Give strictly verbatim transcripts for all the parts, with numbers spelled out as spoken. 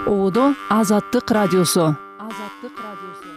Оодо Азаттык радиосу. Азаттык радиосу.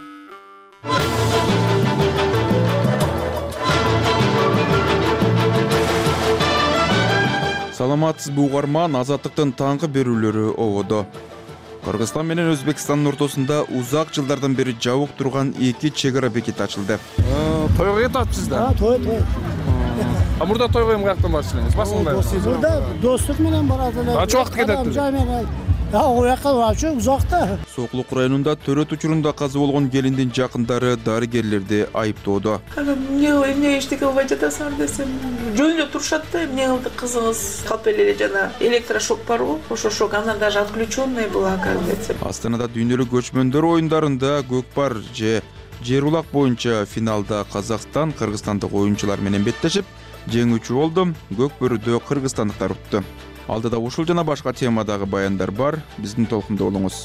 Саламатсызбы угарман, Азаттыктын таңкы берүүлөрү ободо. Кыргызстан менен Өзбекстандын ортосунда узак жылдардан бери жабык турган эки чек ара бекети ачылды. Тойго кетипсиз да? А, той, той. А мурда тойго эми каяктан барчысыз? Басында. Мурда достук менен барат эле. Канча убакыт кетет? А, о жака вообще узакта. Соклук районунда төрөт учурунда каза болгон келиндин жакындары дарыгерлерди айыптоодо. Эмне эмне эчтеке кылбай жатасыңар десем, жөн эле турушат да, эмне кылды кызыгыз калп эле жана электрошок барбы? Ошо шок анан даже отключенный была, как десем. Астанада дүйнөлүк көчмөндөр оюндарында көкпар же жер улак боюнча финалда Казакстан кыргызстандык оюнчулар менен беттешип, жеңүүчү болду. Көкбөрүдө кыргызстандыктар утту. Алдыда ушул жана башка темадагы баяндар бар. Биздин толкунда болуңуз.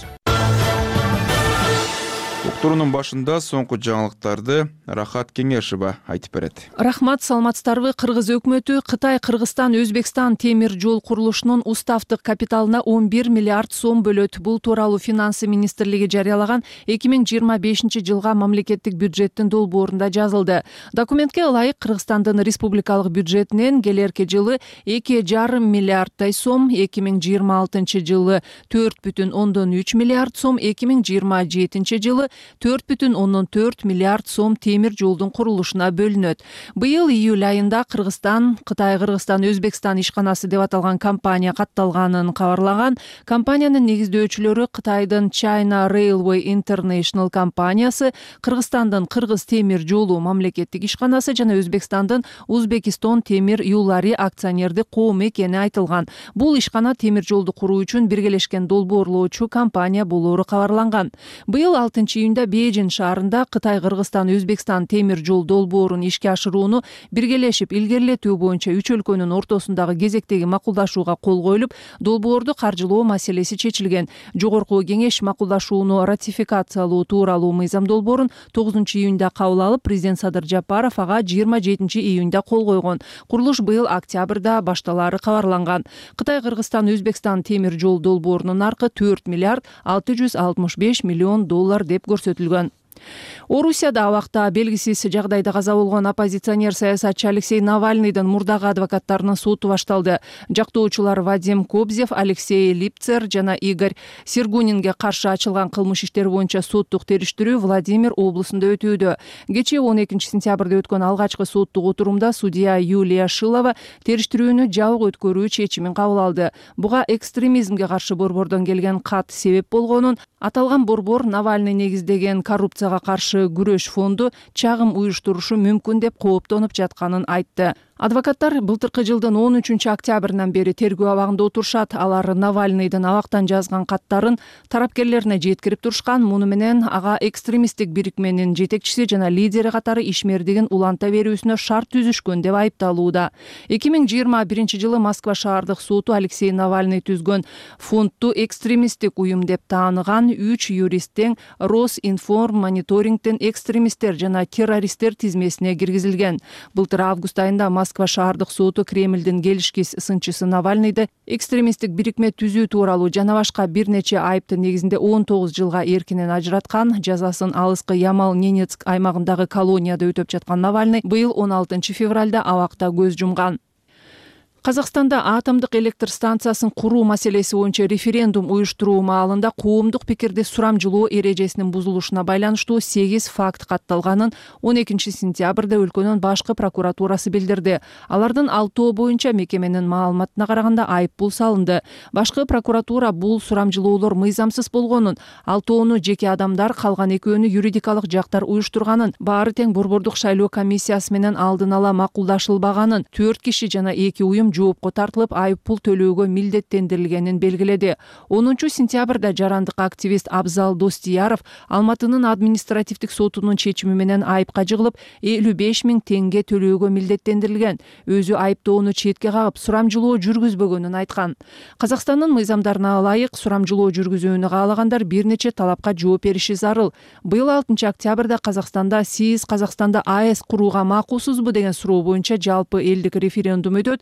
Уктуруунун башында соңку жаңылыктарды Рахат Кеңешова айтып берет. Рахмат, саламатсыздарбы? Кыргыз өкмөтү Кытай, Кыргызстан, Өзбекстан темир жол курулушунун уставдык капиталына он бир миллиард сом бөлөт. Бул тууралуу Финансы министрлиги жарыялаган эки миң жыйырма бешинчи жылга мамлекеттик бюджеттин долбоорунда жазылды. Документке ылайык Кыргызстандын республикалык бюджетинен келерки жылы эки жарым миллиарддай сом, эки миң жыйырма алтынчы жылы төрт бүтүн ондон үч миллиард сом, эки миң жыйырма жетинчи жылы төрт бүтүн ондон төрт миллиард сом темир жолдун курулушуна бөлүнөт. Быйыл июль айында Кыргызстан, Кытай, Кыргызстан, Өзбекстан ишканасы деп аталган компания катталганын кабарлаган. Компаниянын негиздөөчүлөрү Кытайдын China Railway International компаниясы, Кыргызстандын Кыргыз темир жолу мамлекеттик ишканасы жана Өзбекстандын Узбекистон темир юллары акционердик коому экени айтылган. Бул ишкана темир жолду куруу үчүн биргелешкен долбоорлоочу компания болоору кабарланган. Быйыл алтынчы июнда Бейжин шаарында Кытай, Кыргызстан, Өзбекстан темир жол долбоорун ишке ашырууну биргелешип илгерилетүү боюнча үч өлкөнүн ортосундагы кезектеги макулдашууга кол коюлуп, долбоорду каржылоо маселеси чечилген. Жогорку кеңеш макулдашууну ратификациялоо тууралуу мыйзам долбоорун тогузунчу июнда кабыл алып, президент Садыр Жапаров ага жыйырма жетинчи июнда кол койгон. Курулуш быйыл октябрда башталаары кабарланган. Кытай, Кыргызстан, Өзбекстан темир жол долбоорунун наркы төрт миллиард алты жүз алтымыш беш миллион доллар деп көрсөтүлгөн. Орусияда абакта белгисиз жагдайда каза болгон оппозиционер саясатчы Алексей Навальныйдын мурдагы адвокаттарынын соту башталды. Жактоочулар Вадим Кобзев, Алексей Липцер жана Игорь Сергунинге каршы ачылган кылмыш иштери боюнча соттук териштирүү Владимир облусунда өтүүдө. Кечээ он экинчи сентябрда өткөн алгачкы соттук отурумда судья Юлия Шилова териштирүүнү жабык өткөрүү чечимин кабыл алды. Буга экстремизмге каршы борбордон келген кат себеп болгонун, аталган борбор Навальный негиздеген коррупцияга каршы күрөш фонду чагым уюштурушу мүмкүн деп кооптонуп жатканын айтты. Адвокаттар былтыркы жылдын он үчүнчү октябрынан бери тергөө абагында отурушат. Алар Навальныйдын абактан жазган каттарын тарапкерлерине жеткирип турушкан. Муну менен ага экстремисттик бирикменин жетекчиси жана лидери катары ишмердигин уланта берүүсүнө шарт түзүшкөн деп айыпталууда. эки миң жыйырма биринчи жылы Москва шаардык соту Алексей Навальный түзгөн фондду экстремисттик уюм деп тааныган. Үч юрист тең Росинформ мониторингден экстремисттер жана террористтер тизмесине киргизилген. Былтыр август айында Москва шаардык соту Кремлдин келишкис сынчысы Навальныйды экстремисттик бирикме түзүү тууралуу жана башка бир нече айыптын негизинде он тогуз жылга эркинен ажыраткан. Жазасын алыскы Ямал-Ненецк аймагындагы колонияда өтөп жаткан Навальный быйыл он алтынчы февралда абакта көз жумган. Казакстанда атомдук электр станциясын куруу маселеси боюнча референдум уюштуруу маалында коомдук пикирди сурамжылоо эрежесинин бузулушуна байланыштуу сегиз факт катталганын он экинчи сентябрда өлкөнүн башкы прокуратурасы билдирди. Алардын алтоо боюнча мекеменин маалыматына караганда айып пул салынды. Башкы прокуратура бул сурамжылоолор мыйзамсыз болгонун, алтоону жеке адамдар, калган экөөнү юридикалык жактар уюштурганын, баары тең борбордук шайлоо комиссиясы менен алдын ала макулдашылбаганын, төрт киши жана эки уюм жоопко тартылып айып пул төлөөгө милдеттендирилгенин белгиледи. онунчу сентябрда жарандык активист Абзал Достияров Алматынын административдик сотунун чечими менен айыпка жыгылып элүү беш миң теңге төлөөгө милдеттендирилген. Өзү айыптоону четке кагып сурамжылоо жүргүзбөгөнүн айткан. Казакстандын мыйзамдарына ылайык сурамжылоо жүргүзүүнү каалагандар бир нече талапка жооп бериши зарыл. Быйыл алтынчы октябрда Казакстанда сиз Казакстанда АЭС курууга макулсузбу деген суроо боюнча жалпы элдик референдум өтөт.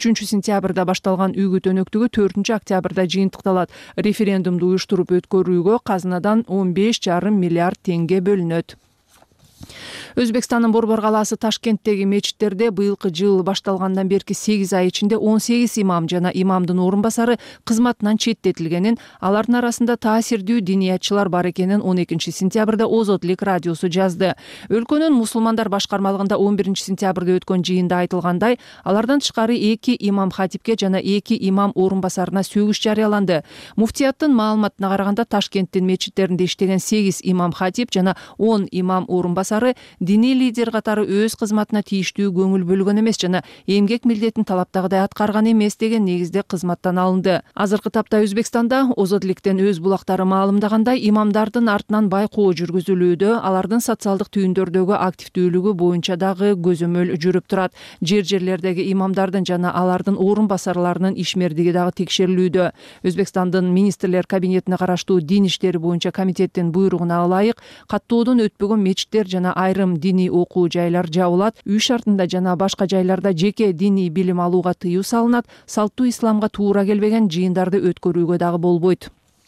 үчүнчү сентябрда башталган үгүт өнөктүгү төртүнчү октябрда жыйынтыкталат. Референдумду уюштуруп өткөрүүгө казынадан он беш жарым миллиард теңге бөлүнөт. Өзбекстандын Борбор калаасы Ташкенттеги мечиттерде быйылкы жыл башталгандан берки сегиз ай ичинде он сегиз имам жана имамдын орун басары кызматынан четтетилгенин, алардын арасында таасирдүү диниятчылар бар экенин он экинчи сентябрда Озодлик радиосу жазды. Өлкөнүн мусулмандар башкармалыгында он биринчи сентябрда өткөн жыйында айтылгандай, алардан тышкары эки имам хатипке жана эки имам орун басарына сөгүш жарыяланды. Муфтияттын маалыматына караганда Ташкенттин мечиттеринде иштеген сегиз имам хатип жана он имам орун басары диний лидер катары өз кызматына тийиштүү көңүл бөлгөн эмес жана эмгек милдетин талаптагыдай аткарган эмес деген негизде кызматтан алынды. Азыркы тапта Өзбекстанда Озодликтен өз булактары маалымдагандай, имамдардын артынан байкоо жүргүзүлүүдө, алардын социалдык түйүндөрдөгү активдүүлүгү боюнча дагы көзөмөл жүрүп турат. Жер жерлердеги имамдардын жана алардын орун басарларынын ишмердиги дагы текшерилүүдө. Өзбекстандын министрлер кабинетине караштуу дин иштери боюнча комитеттин буйругуна ылайык каттоодон өтпөгөн мечиттер жана айрым диний окуу жайлар жабылат, үй шартында жана башка жайларда жеке диний билим алууга тыюу салынат, салттуу исламга туура келбеген жыйындарды өткөрүүгө дагы болбойт.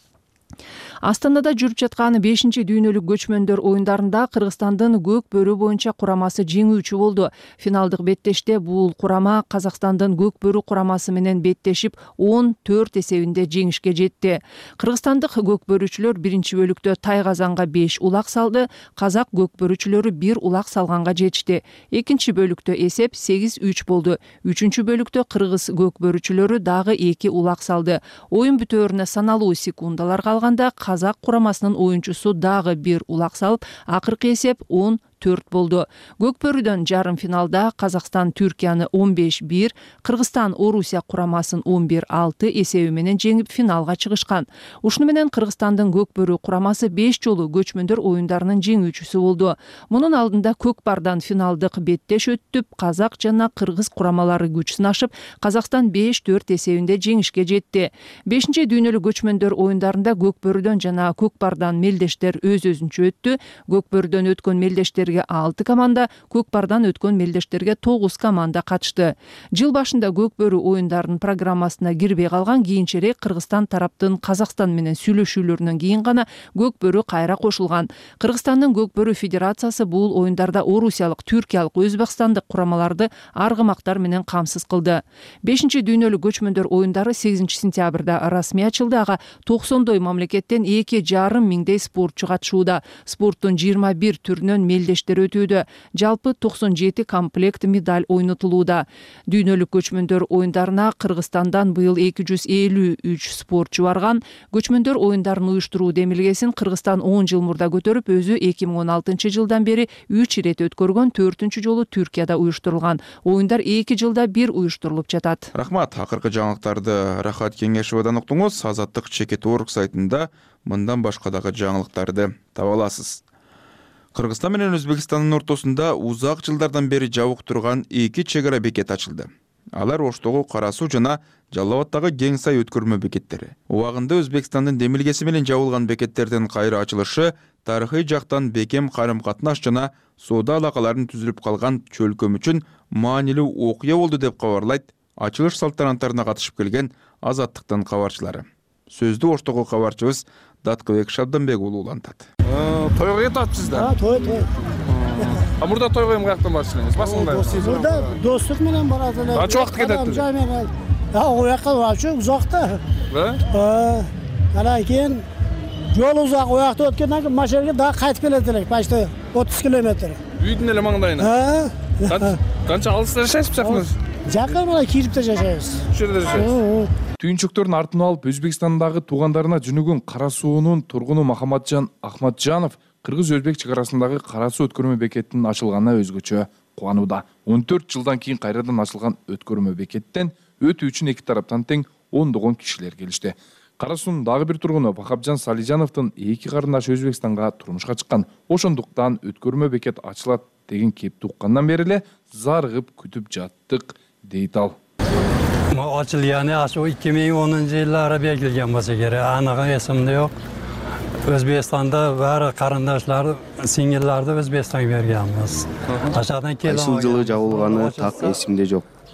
Астанада жүрүп жаткан бешинчи дүйнөлүк көчмөндөр оюндарында Кыргызстандын көк бөрү боюнча курамасы жеңүүчү болду. Финалдык беттеште бул курама Казакстандын көк бөрү курамасы менен беттешип он төрт эсебинде жеңишке жетти. Кыргызстандык көк бөрүчүлөр биринчи бөлүктө Тайгазанга беш улак салды, казак көк бөрүчүлөрү бир улак салганга жетишти. Экинчи бөлүктө эсеп сегиз үч болду. Үчүнчү бөлүктө кыргыз көк бөрүчүлөрү дагы эки улак салды. Оюн бүтөөрүнө саналуу секундалар калганда казак курамасынын оюнчусу дагы бир улак салып, акыркы эсеп он төрт болду. Көк бөрүдөн жарым финалда Казакстан Түркияны он беш бир, Кыргызстан Орусия курамасын он бир алты эсеби менен жеңип финалга чыгышкан. Ушуну менен Кыргызстандын көк бөрү курамасы беш жолу көчмөндөр оюндарынын жеңүүчүсү болду. Мунун алдында көк бардан финалдык беттеш өтүп, казак жана кыргыз курамалары күч сынашып, Казакстан беш төрт эсебинде жеңишке жетти. бешинчи дүйнөлүк көчмөндөр оюндарында көк бөрүдөн жана көк бардан мелдештер өз-өзүнчө өттү. Көк бөрүдөн өткөн мелдештер алты команда, көк бардан өткөн мелдештерге тогуз команда катышты. Жыл башында көк бөрү оюндарынын программасына кирбей калган, кийинчерээк Кыргызстан тараптын Казакстан менен сүйлөшүүлөрүнөн кийин гана көк бөрү кайра кошулган. Кыргызстандын көк бөрү федерациясы бул оюндарда орусиялык, түркиялык, өзбекстандык курамаларды аргымактар менен камсыз кылды. бешинчи дүйнөлүк көчмөндөр оюндары сегизинчи сентябрда расмий ачылды. Ага токсондой мамлекеттен эки жарым миңдей спортчу катышууда. Спорттун жыйырма бир түрүнөн мелдеш өтүүдө. Жалпы токсон жети комплект медаль ойнотулууда. Дүйнөлүк көчмөндөр оюндарына Кыргызстандан быйыл эки жүз элүү үч спортчу барган. Көчмөндөр оюндарын уюштуруу демилгесин Кыргызстан он жыл мурда көтөрүп, өзү эки миң он алтынчы жылдан бери үч ирет өткөргөн, төртүнчү жолу Түркияда уюштурулган. Оюндар эки жылда бир уюштурулуп жатат. Рахмат. Акыркы жаңылыктарды Рахат Кеңешовадан уктуңуз. Азаттык чекит орг сайтында мындан башка дагы жаңылыктарды таба аласыз. Кыргызстан менен Өзбекстандын ортосунда узак жылдардан бери жабык турган эки чек ара бекет ачылды. Алар Оштогу Кара Суу жана Жалал Абадтагы Кең Сай өткөрмө бекеттери. Убагында Өзбекстандын демилгеси менен жабылган бекеттердин кайра ачылышы тарыхый жактан бекем карым-катнаш жана соода алакаларын түзүлүп калган чөлкөм үчүн маанилүү окуя болду деп кабарлайт ачылыш салтанаттарына катышып келген Азаттыктын кабарчылары. Сөздү Оштогу кабарчыбыз Даткыбек Шабданбек уулу улантат. Тойго кетатсыз да? А, той, той. А мурда тойго эми каяктан барчу элеңиз? Басыңда. Мурда достук менен барат эле. Канча убакыт кетет? А, у жака вообще узакта. Да? Анан кийин жол узак, у жакта өткөндөн кийин машинаga дагы кайтып келет элек, почти отуз километр. Үйдүн эле маңдайына. Канча алыста жашайсыз бизактан? Жакын мына Кириптте жашайбыз. Ушул жерде жашайсыз. Түйүнчөктөрдүн артын алып Өзбекстандагы туугандарына жөнөгөн Кара Суунун тургуну Махаматжан Ахматжанов кыргыз-өзбек чек арасындагы Кара Суу өткөрмө бекетинин ачылганына өзгөчө кубанууда. он төрт жылдан кийин кайрадан ачылган өткөрмө бекеттен өтүү үчүн эки тараптан тең ондогон кишилер келишти. Кара Суунун дагы бир тургуну Бахапжан Салижановдун эки карындашы Өзбекстанга турмушка чыккан. Ошондуктан өткөрмө бекет ачылат деген кепти уккандан бери эле зарыгып күтүп жаттык дейт ал. Açılganı aşağı iki bin onuncu yıllara belirlenген болса керек. Anığı esimde yok. Özbekistan'da var karındaşlar, singillarda Özbekistan'a bergenmiz. Aşağıdan kelgan. Кайсыл жылы жабылганы так эсимде жок.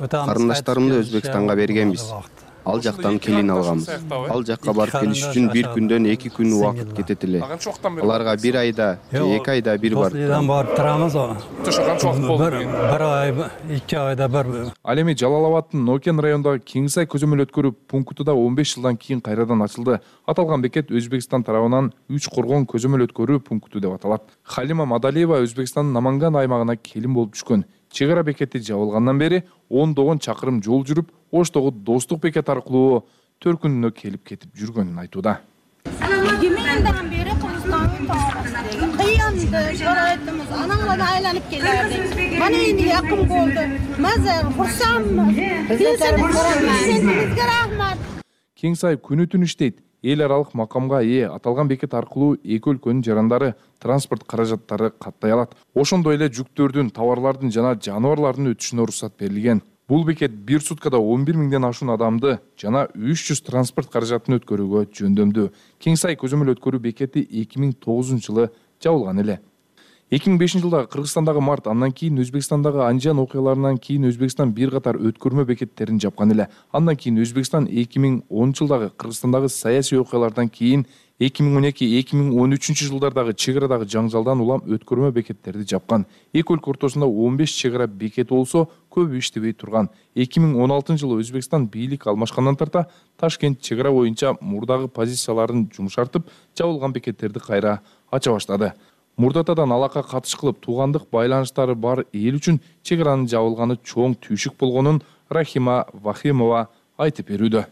Карындаштарымды Өзбекстанга бергенбиз. Ал жактан келин алганбыз. Ал жакка барып келиш үчүн бир күндөн эки күн убакыт кетет эле. Аларга бир айда, эки айда бир барып барып турабыз. Канча убакыт болду? Бир ай, эки айда бир. Ал эми Жалал Абадтын Нокен районундагы Кеңсай көзөмөл өткөрүү пункту он беш жылдан кийин кайрадан ачылды. Аталган бекет Өзбекстан тарабынан үч коргон көзөмөл өткөрүү пункту деп аталат. Халима Мадалиева Өзбекстандын Наманган аймагына келин болуп түшкөн. Чек ара бекети жабылгандан бери ондогон чакырым жол жүрүп, Оштогу достук бекет аркылуу төркүнүнө келип кетип жүргөнүн айтууда. эки миңден бери Кыргызстандын тарабында кыянды жарайтымыз, анаңдан айланып келерdik. Мана энди жакын болду. Маза курсаммы? Президентибизге рахмат. Кеңсай күнү түн иштейт. Эл аралык макамга ээ аталган бекет аркылуу эки өлкөнүн жарандары транспорт каражаттары каттай алат. Ошондой эле жүктөрдүн, товарлардын жана жаныбарлардын өтүшүнө уруксат берилген. Бул бекет бир суткада он бир миңден ашуун адамды жана үч жүз транспорт каражатын өткөрүүгө жөндөмдүү. Кеңсай көзөмөл өткөрүү бекети эки миң тогузунчу жылы жабылган эле. эки миң бешинчи жылдагы Кыргызстандагы март, андан кийин Өзбекстандагы Анжан окуяларынан кийин Өзбекстан бир катар өткөрмө бекеттерин жапкан эле. Андан кийин Өзбекстан эки миң онунчу жылдагы Кыргызстандагы саясий окуялардан кийин эки миң он эки — эки миң он үчүнчү жылдардагы чек арадагы жаңжалдан улам өткөрмө бекеттерди жапкан. Эки өлкө ортосунда он беш чек ара бекети болсо, көбү иштебей турган. эки миң он алтынчы жылы Өзбекстан бийлик алмашкандан тарта Ташкент чек ара боюнча мурдагы позицияларын жумшартып, жабылган бекеттерди кайра ача баштады. Мурдатадан алака катыш кылып, туугандык байланыштары бар эл үчүн чек аранын жабылганы чоң түйшүк болгонун Рахима Вахимова айтып берүүдө.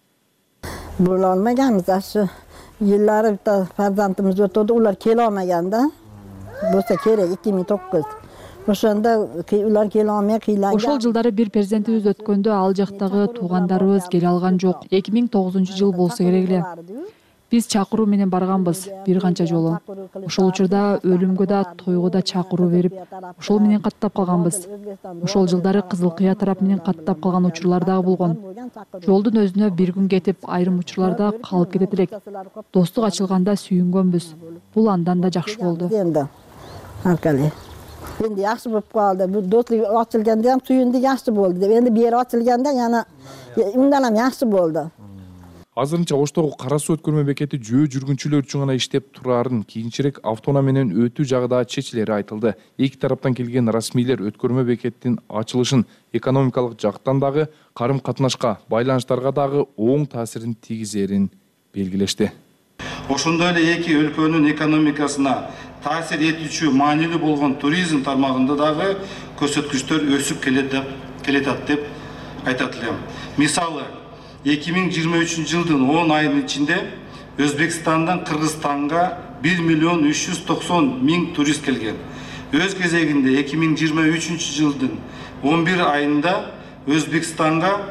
Бул алмаганбыз ашы. Yılları da farzantımız ötürdü, ular kele olmaganda. Bolsa керек эки миң тогуз. Ошондо улар келе алмай кыйланган. Ошол жылдары бир перзентибиз өткөндө ал жактагы туугандарыбыз келе алган жок. эки миң тогузунчу жыл болсо керек эле. Биз чакыруу менен барганбыз бир канча жолу. Ошол учурда өлүмгө да, тойго да чакыруу берип, ошол менен каттап калганбыз. Ошол жылдары Кызыл Кыя тарап менен каттап калган учурлар дагы болгон. Жолдун өзүнө бир күн кетип, айрым учурларда калып кетет элек. Достук ачылганда сүйүнгөнбүз. Бул андан да жакшы болду. Энди аркале. Энди жакшы болуп калды. Бул достук ачылганда ham сүйүндү, жакшы болду деп. Энди бери ачылганда яна ундан ham жакшы болду. Азырынча Оштогу Кара суу өткөрмө бекети жөө жүргүнчүлөр үчүн гана иштеп турарын, кийинчерээк автоунаа менен өтүү жагы да чечилери айтылды. Эки тараптан келген расмийлер өткөрмө бекеттин ачылышын экономикалык жактан дагы, карым катнашка, байланыштарга дагы оң таасирин тийгизерин белгилешти. Ошондой эле эки өлкөнүн экономикасына таасир этүүчү маанилүү болгон туризм тармагында дагы көрсөткүчтөр өсүп келетат деп айтат элем. Мисалы, эки миң жыйырма үчүнчү жылдын он айынын ичинде Өзбекстандан Кыргызстанга бир миллион үч жүз токсон миң турист келген. Өз кезегинде эки миң жыйырма үчүнчү жылдын он бир айында Өзбекстанга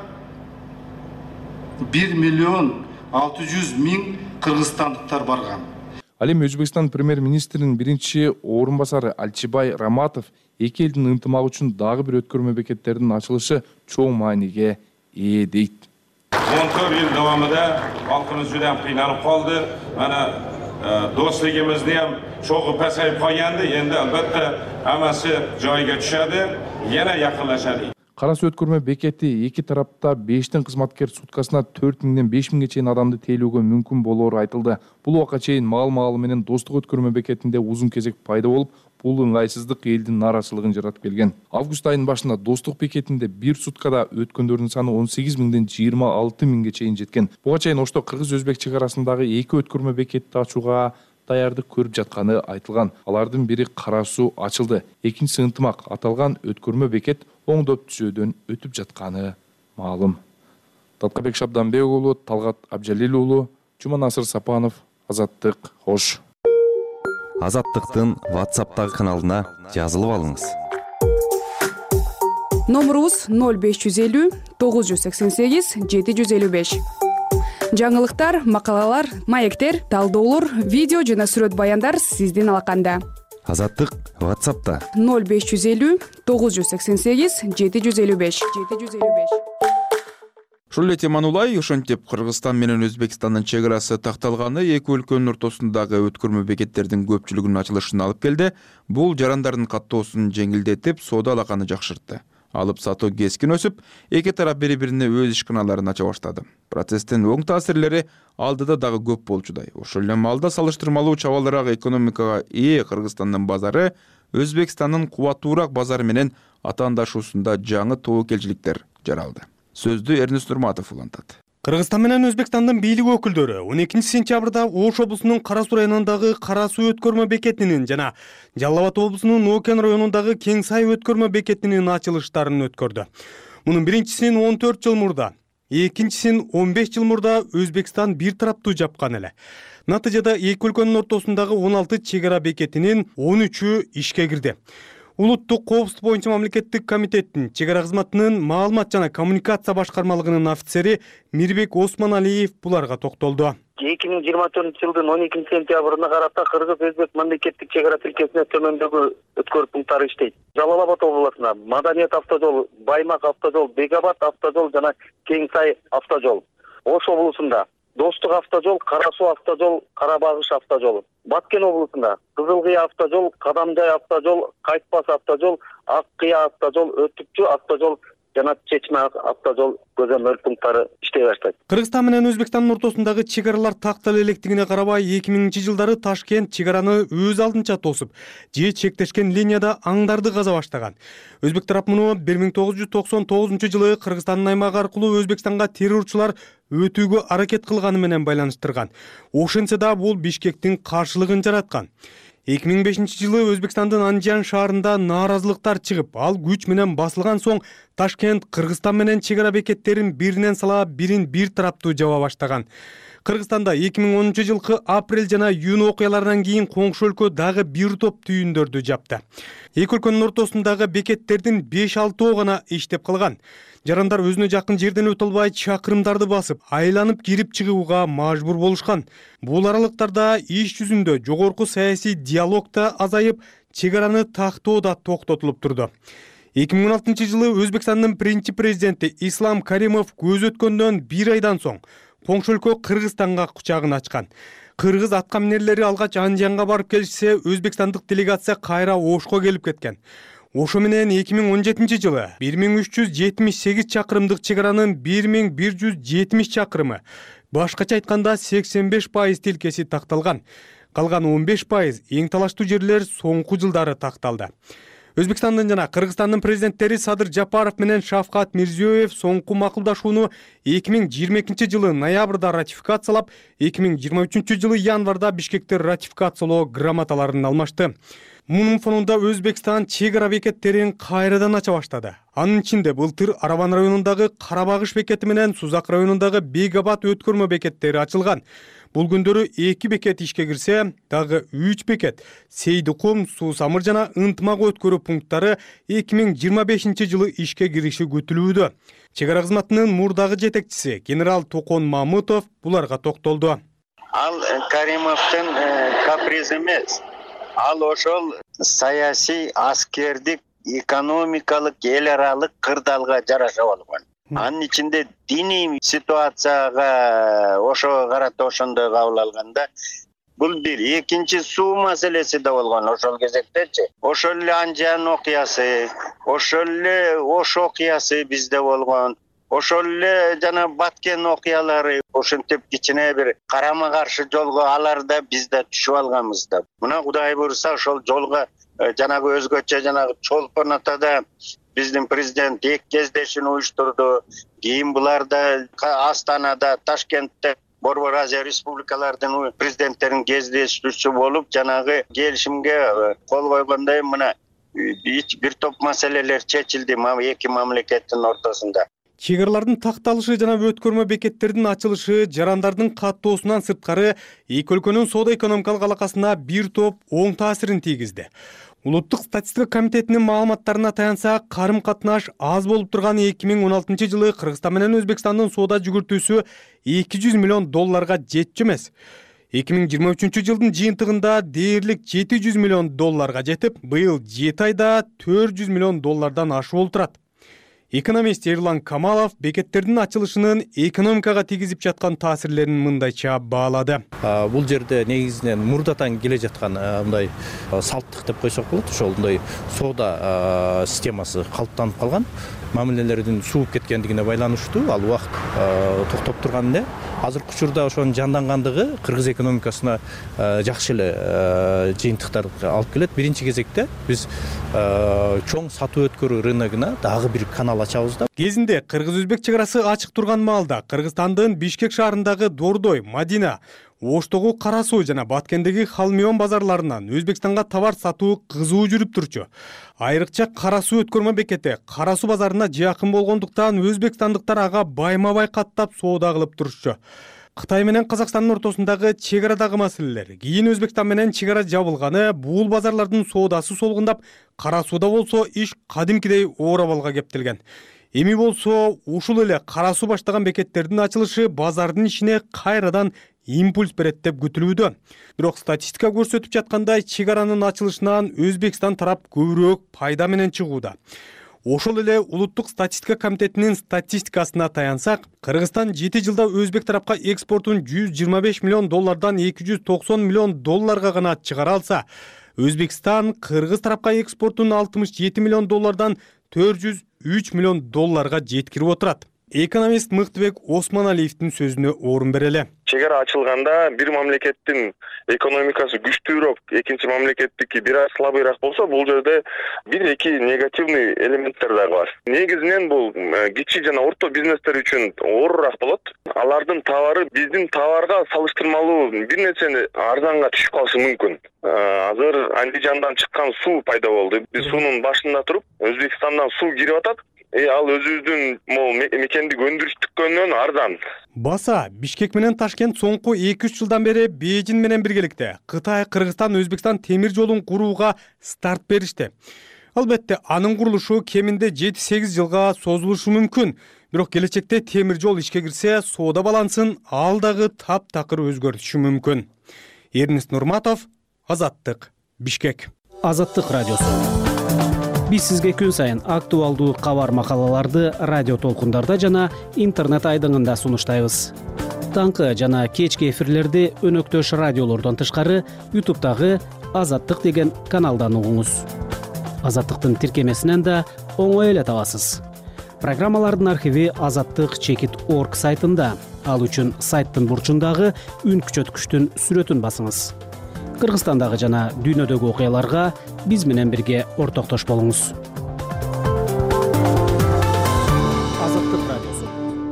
бир миллион алты жүз миң кыргызстандыктар барган. Ал эми Өзбекстан премьер-министринин биринчи орун басары Алчыбай Раматов эки элдин ынтымагы үчүн дагы бир өткөрмө бекеттердин ачылышы чоң мааниге ээ дейт. он төрт yil davomida xalqimiz juda ham qiynalib qoldi. Mana do'stligimizni ham cho'g'i pasayib qolgandi. Endi albatta hammasi joyiga tushadi, yana yaqinlashadi. Кара суу өткөрмө бекети эки тарапта бештен кызматкер суткасына төрт миңден беш миңге чейин адамды тейлөөгө мүмкүн болоору айтылды. Бул убакка чейин маал-маалы менен достук өткөрмө бекетинде узун кезек пайда болуп, бул ыңгайсыздык элдин нааразычылыгын жаратып келген. Август айынын башында достук бекетинде бир суткада өткөндөрдүн саны он сегиз миңден жыйырма алты миңге чейин жеткен. Буга чейин Ошто кыргыз-өзбек чек арасындагы эки өткөрмө бекетти ачууга даярдык көрүп жатканы айтылган. Алардын бири Кара суу ачылды. Экинчиси ынтымак. Аталган өткөрмө бекет оңдоп түзөөдөн өтүп жатканы маалым. Талкабек Шабданбек уулу, Талгат Абжалил уулу, Жуманасыр Сапанов, Азаттык, Хош. Азаттыктын WhatsApp'тагы каналына жазылып алыңыз. Номерубуз ноль беш жүз элүү тогуз жүз сексен сегиз жети жүз элүү беш. Жаңылыктар, макалалар, маектер, талдоолор, видео жана сүрөт баяндар сиздин алаканда. Азаттык WhatsApp'та ноль беш жүз элүү тогуз жүз сексен сегиз жети жүз элүү беш. Ушул эле теманы улай, ошентип Кыргызстан менен Өзбекстандын чек арасы такталганы эки өлкөнүн ортосундагы өткөрмө бекеттердин көпчүлүгүнүн ачылышына алып келди. Бул жарандардын каттоосун жеңилдетип, соода алаканы жакшыртты. алып сатуу кескин өсүп, эки тарап бири-бирине өз ишканаларын ача баштады. Процесстин оң таасирлери алдыда дагы көп болчудай. Ошол эле маалда салыштырмалуу чабалыраак экономикага ээ Кыргызстандын базары Өзбекстандын кубаттуураак базары менен атаандашуусунда жаңы тобокелчиликтер жаралды. Сөздү Эрнест Нурматов улантат. Кыргызстан менен Өзбекстандын бийлик өкүлдөрү он экинчи сентябрда Ош облусунун Кара Суу районундагы Кара Суу өткөрмө бекетинин жана Жалал Абад облусунун Нокен районундагы Кең Сай өткөрмө бекетинин ачылыштарын өткөрдү. Мунун биринчисин он төрт жыл мурда, экинчисин он беш жыл мурда Өзбекстан бир тараптуу жапкан эле. Натыйжада эки өлкөнүн ортосундагы он алты чек ара бекетинин он үчү ишке кирди. Улуттук коопсуздук боюнча мамлекеттик комитеттин чек ара кызматынын маалымат жана коммуникация башкармалыгынын офицери Мирбек Осмоналиев буларга токтолду. эки миң жыйырма төртүнчү жылдын он экинчи сентябрына карата Кыргыз-Өзбек мамлекеттик чек ара тилкесине төмөндөгү өткөрүү пункттары иштейт. Жалал Абад областына Маданият автожол, Баймак автожол, Бекабад автожол жана Кең Сай автожол. Ош облусунда Достук автожол, Кара Суу автожол, Карабагыш автожолу. Баткен облусунда Кызыл Кыя автожол, Кадамжай автожол, Кайтпас автожол, Ак Кыя автожол, Өтүкчү автожол жана Чечме автожол көзөмөл пункттары иштей баштайт. Кыргызстан менен Өзбекстандын ортосундагы чек аралар тактала электигине карабай эки миңинчи жылдары Ташкент чек араны өз алдынча тосуп, же чектешкен линияда аңдарды каза баштаган. Өзбек тарап муну бир миң тогуз жүз токсон тогузунчу жылы Кыргызстандын аймагы аркылуу Өзбекстанга террорчулар өтүүгө аракет кылганы менен байланыштырган. Ошентсе да бул Бишкектин каршылыгын жараткан. эки миң бешинчи жылы Өзбекстандын Анжан шаарында нааразылыктар чыгып, ал күч менен басылган соң Ташкент Кыргызстан менен чек ара бекеттерин биринен сала бирин бир тараптуу жаба баштаган. Кыргызстанда эки миң онунчу жылкы апрель жана июнь окуяларынан кийин коңшу өлкө дагы бир топ түйүндөрдү жапты. Эки өлкөнүн ортосундагы бекеттердин беш алтоо гана иштеп калган. Жарандар өзүнө жакын жерден өтө албай чакырымдарды басып, айланып кирип чыгууга мажбур болушкан. Бул аралыктарда иш жүзүндө жогорку саясий диалог да азайып, чек араны тактоо да токтотулуп турду. эки миң он алтынчы жылы Өзбекстандын биринчи президенти Ислам Каримов көз өткөндөн бир айдан соң коңшу өлкө Кыргызстанга кучагын ачкан. Кыргыз аткаминерлери алгач Анжанга барып келишсе, өзбекстандык делегация кайра Ошко келип кеткен. Ошо менен эки миң он жетинчи жылы бир миң үч жүз жетимиш сегиз чакырымдык чек аранын бир миң бир жүз жетимиш чакырымы, башкача айтканда сексен беш пайыз тилкеси такталган. Калган он беш пайыз эң талаштуу жерлер соңку жылдары такталды. Өзбекстандын жана Кыргызстандын президенттери Садыр Жапаров менен Шавкат Мирзиёев соңку макулдашууну эки миң жыйырма экинчи жылы ноябрда ратификациялап, эки миң жыйырма үчүнчү жылы январда Бишкекте ратификациялоо грамоталарын алмашты. Мунун фонунда Өзбекстан чек ара бекеттерин кайрадан ача баштады. Анын ичинде былтыр Араван районундагы Карабагыш бекети менен Сузак районундагы Бегабад өткөрмө бекеттери ачылган. Бул күндөрү эки бекет ишке кирсе, дагы үч бекет Сейдикум, Суу Самыр жана Ынтмак өткөрүү пункттары эки миң жыйырма бешинчи жылы ишке кириши күтүлүүдө. Чек ара кызматынын мурдагы жетекчиси генерал Токон Мамытов буларга токтолду. Ал Каримовдун каприз эмес. Ал ошол саясий, аскердик, экономикалык, эл аралык кырдаалга жараша болгон. Анын ичинде диний ситуацияга ошого карата ошондой кабыл алганда бул бир. Экинчи суу маселеси да болгон ошол кезектечи. Ошол эле Анжан окуясы, ошол эле Ош окуясы бизде болгон. Ошол эле жана Баткен окуялары ошентип кичине бир карама каршы жолго аларда биз да түшүп алганбыз да. Мына Кудай буйруса ошол жолго жанагы өзгөчө жанагы Чолпон атада биздин президент эки кездешин уюштурду. Кийин буларда Астанада, Ташкентте Борбор Азия республикалардын президенттерин кездештүүчү болуп, жанагы келишимге кол койгондой мына бир топ маселелер чечилди эки мамлекеттин ортосунда. Чек аралардын такталышы жана өткөрмө бекеттердин ачылышы жарандардын каттоосунан сырткары эки өлкөнүн соода-экономикалык алакасына бир топ оң таасирин тийгизди. Улуттук статистика комитетинин маалыматтарына таянсак, карым-катнаш аз болуп турган эки миң он алтынчы жылы Кыргызстан менен Өзбекстандын соода жүгүртүүсү эки жүз миллион долларга жетчү эмес. эки миң жыйырма үчүнчү жылдын жыйынтыгында дээрлик жети жүз миллион долларга жетип, быйыл жети айда төрт жүз миллион доллардан ашып олтурат. Экономист Эрлан Камалов бекеттердин ачылышынын экономикага тийгизип жаткан таасирлерин мындайча баалады. Бул жерде негизинен мурдатан келе жаткан мындай салттык деп койсок болот. Ошол мындай соода системасы калыптанып калган. Мамилелердин сууп кеткендигине байланыштуу ал убакыт токтоп турган эле. Азыркы учурда ошонун жандангандыгы кыргыз экономикасына жакшы эле жыйынтыктар алып келет. Биринчи кезекте биз чоң сатуу өткөрүү рыногуна дагы бир канал ачабыз да. Кезинде кыргыз-өзбек чек арасы ачык турган маалда Кыргызстандын Бишкек шаарындагы Дордой, Мадина, Оштогу Кара Суу жана Баткендеги Халмион базарларынан Өзбекстанга товар сатуу кызуу жүрүп турчу. Айрыкча Кара Суу өткөрмө бекети Кара Суу базарына жакын болгондуктан өзбекстандыктар ага байма-бай каттап соода кылып турчу. Кытай менен Казакстандын ортосундагы чек арадагы маселелер, кийин Өзбекстан менен чек ара жабылганы, бул базарлардын соодасы солгундап, Кара Сууда болсо иш кадимкидей оор абалга кептелген. Эми болсо ушул эле Кара Суу баштаган бекеттердин ачылышы базардын ишине кайрадан импульс берет деп күтүлүүдө. Бирок статистика көрсөтүп жаткандай, чек аранын ачылышынан Өзбекстан тарап көбүрөөк пайда менен чыгууда. Ошол эле улуттук статистика комитетинин статистикасына таянсак, Кыргызстан жети жылда Өзбек тарапка экспортун жүз жыйырма беш миллион доллардан эки жүз токсон миллион долларга гана чыгара алса, Өзбекстан Кыргыз тарапка экспортун алтымыш жети миллион доллардан төрт жүз үч миллион долларга жеткирип отурат. Экономист Мыктыбек Осмоналиевдин сөзүнө орун берели. Чек ара ачылганда бир мамлекеттин экономикасы күчтүүрөөк, экинчи мамлекеттики бир аз слабыйраак болсо, бул жерде бир эки негативный элементтер дагы бар. Негизинен бул кичи жана орто бизнестер үчүн оорураак болот. Алардын товары биздин товарга салыштырмалуу бир нерсени арзанга түшүп калышы мүмкүн. Азыр Андижандан чыккан суу пайда болду. Биз суунун башында туруп, Өзбекстандан суу кирип атат. Э ал өзүбүздүн могу мекендик өндүрүштүккөнөн арзан. Баса Бишкек менен Ташкент соңку эки үч жылдан бери Бейжин менен биргеликте Кытай, Кыргызстан, Өзбекстан темир жолун курууга старт беришти. Албетте, анын курулушу кеминде жети сегиз жылга созулушу мүмкүн. Бирок келечекте темир жол ишке кирсе, соода балансын ал дагы таптакыр өзгөртүшү мүмкүн. Эрнест Нурматов, Азаттык, Бишкек. Азаттык радиосу. Биз сизге күн сайын актуалдуу кабар макалаларды радио толкундарда жана интернет айдыңында сунуштайбыз. Таңкы жана кечки эфирлерди өнөктөш радиолордон тышкары ютубтагы Азаттык деген каналдан угуңуз. Азаттыктын тиркемесинен да оңой эле табасыз. Программалардын архиви азаттык чекит точка орг сайтында. Ал үчүн сайттын бурчундагы үн күчөткүчтүн сүрөтүн басыңыз. Кыргызстандагы жана дүйнөдөгү окуяларга биз менен бирге ортоктош болуңуз. Азаттык радиосу.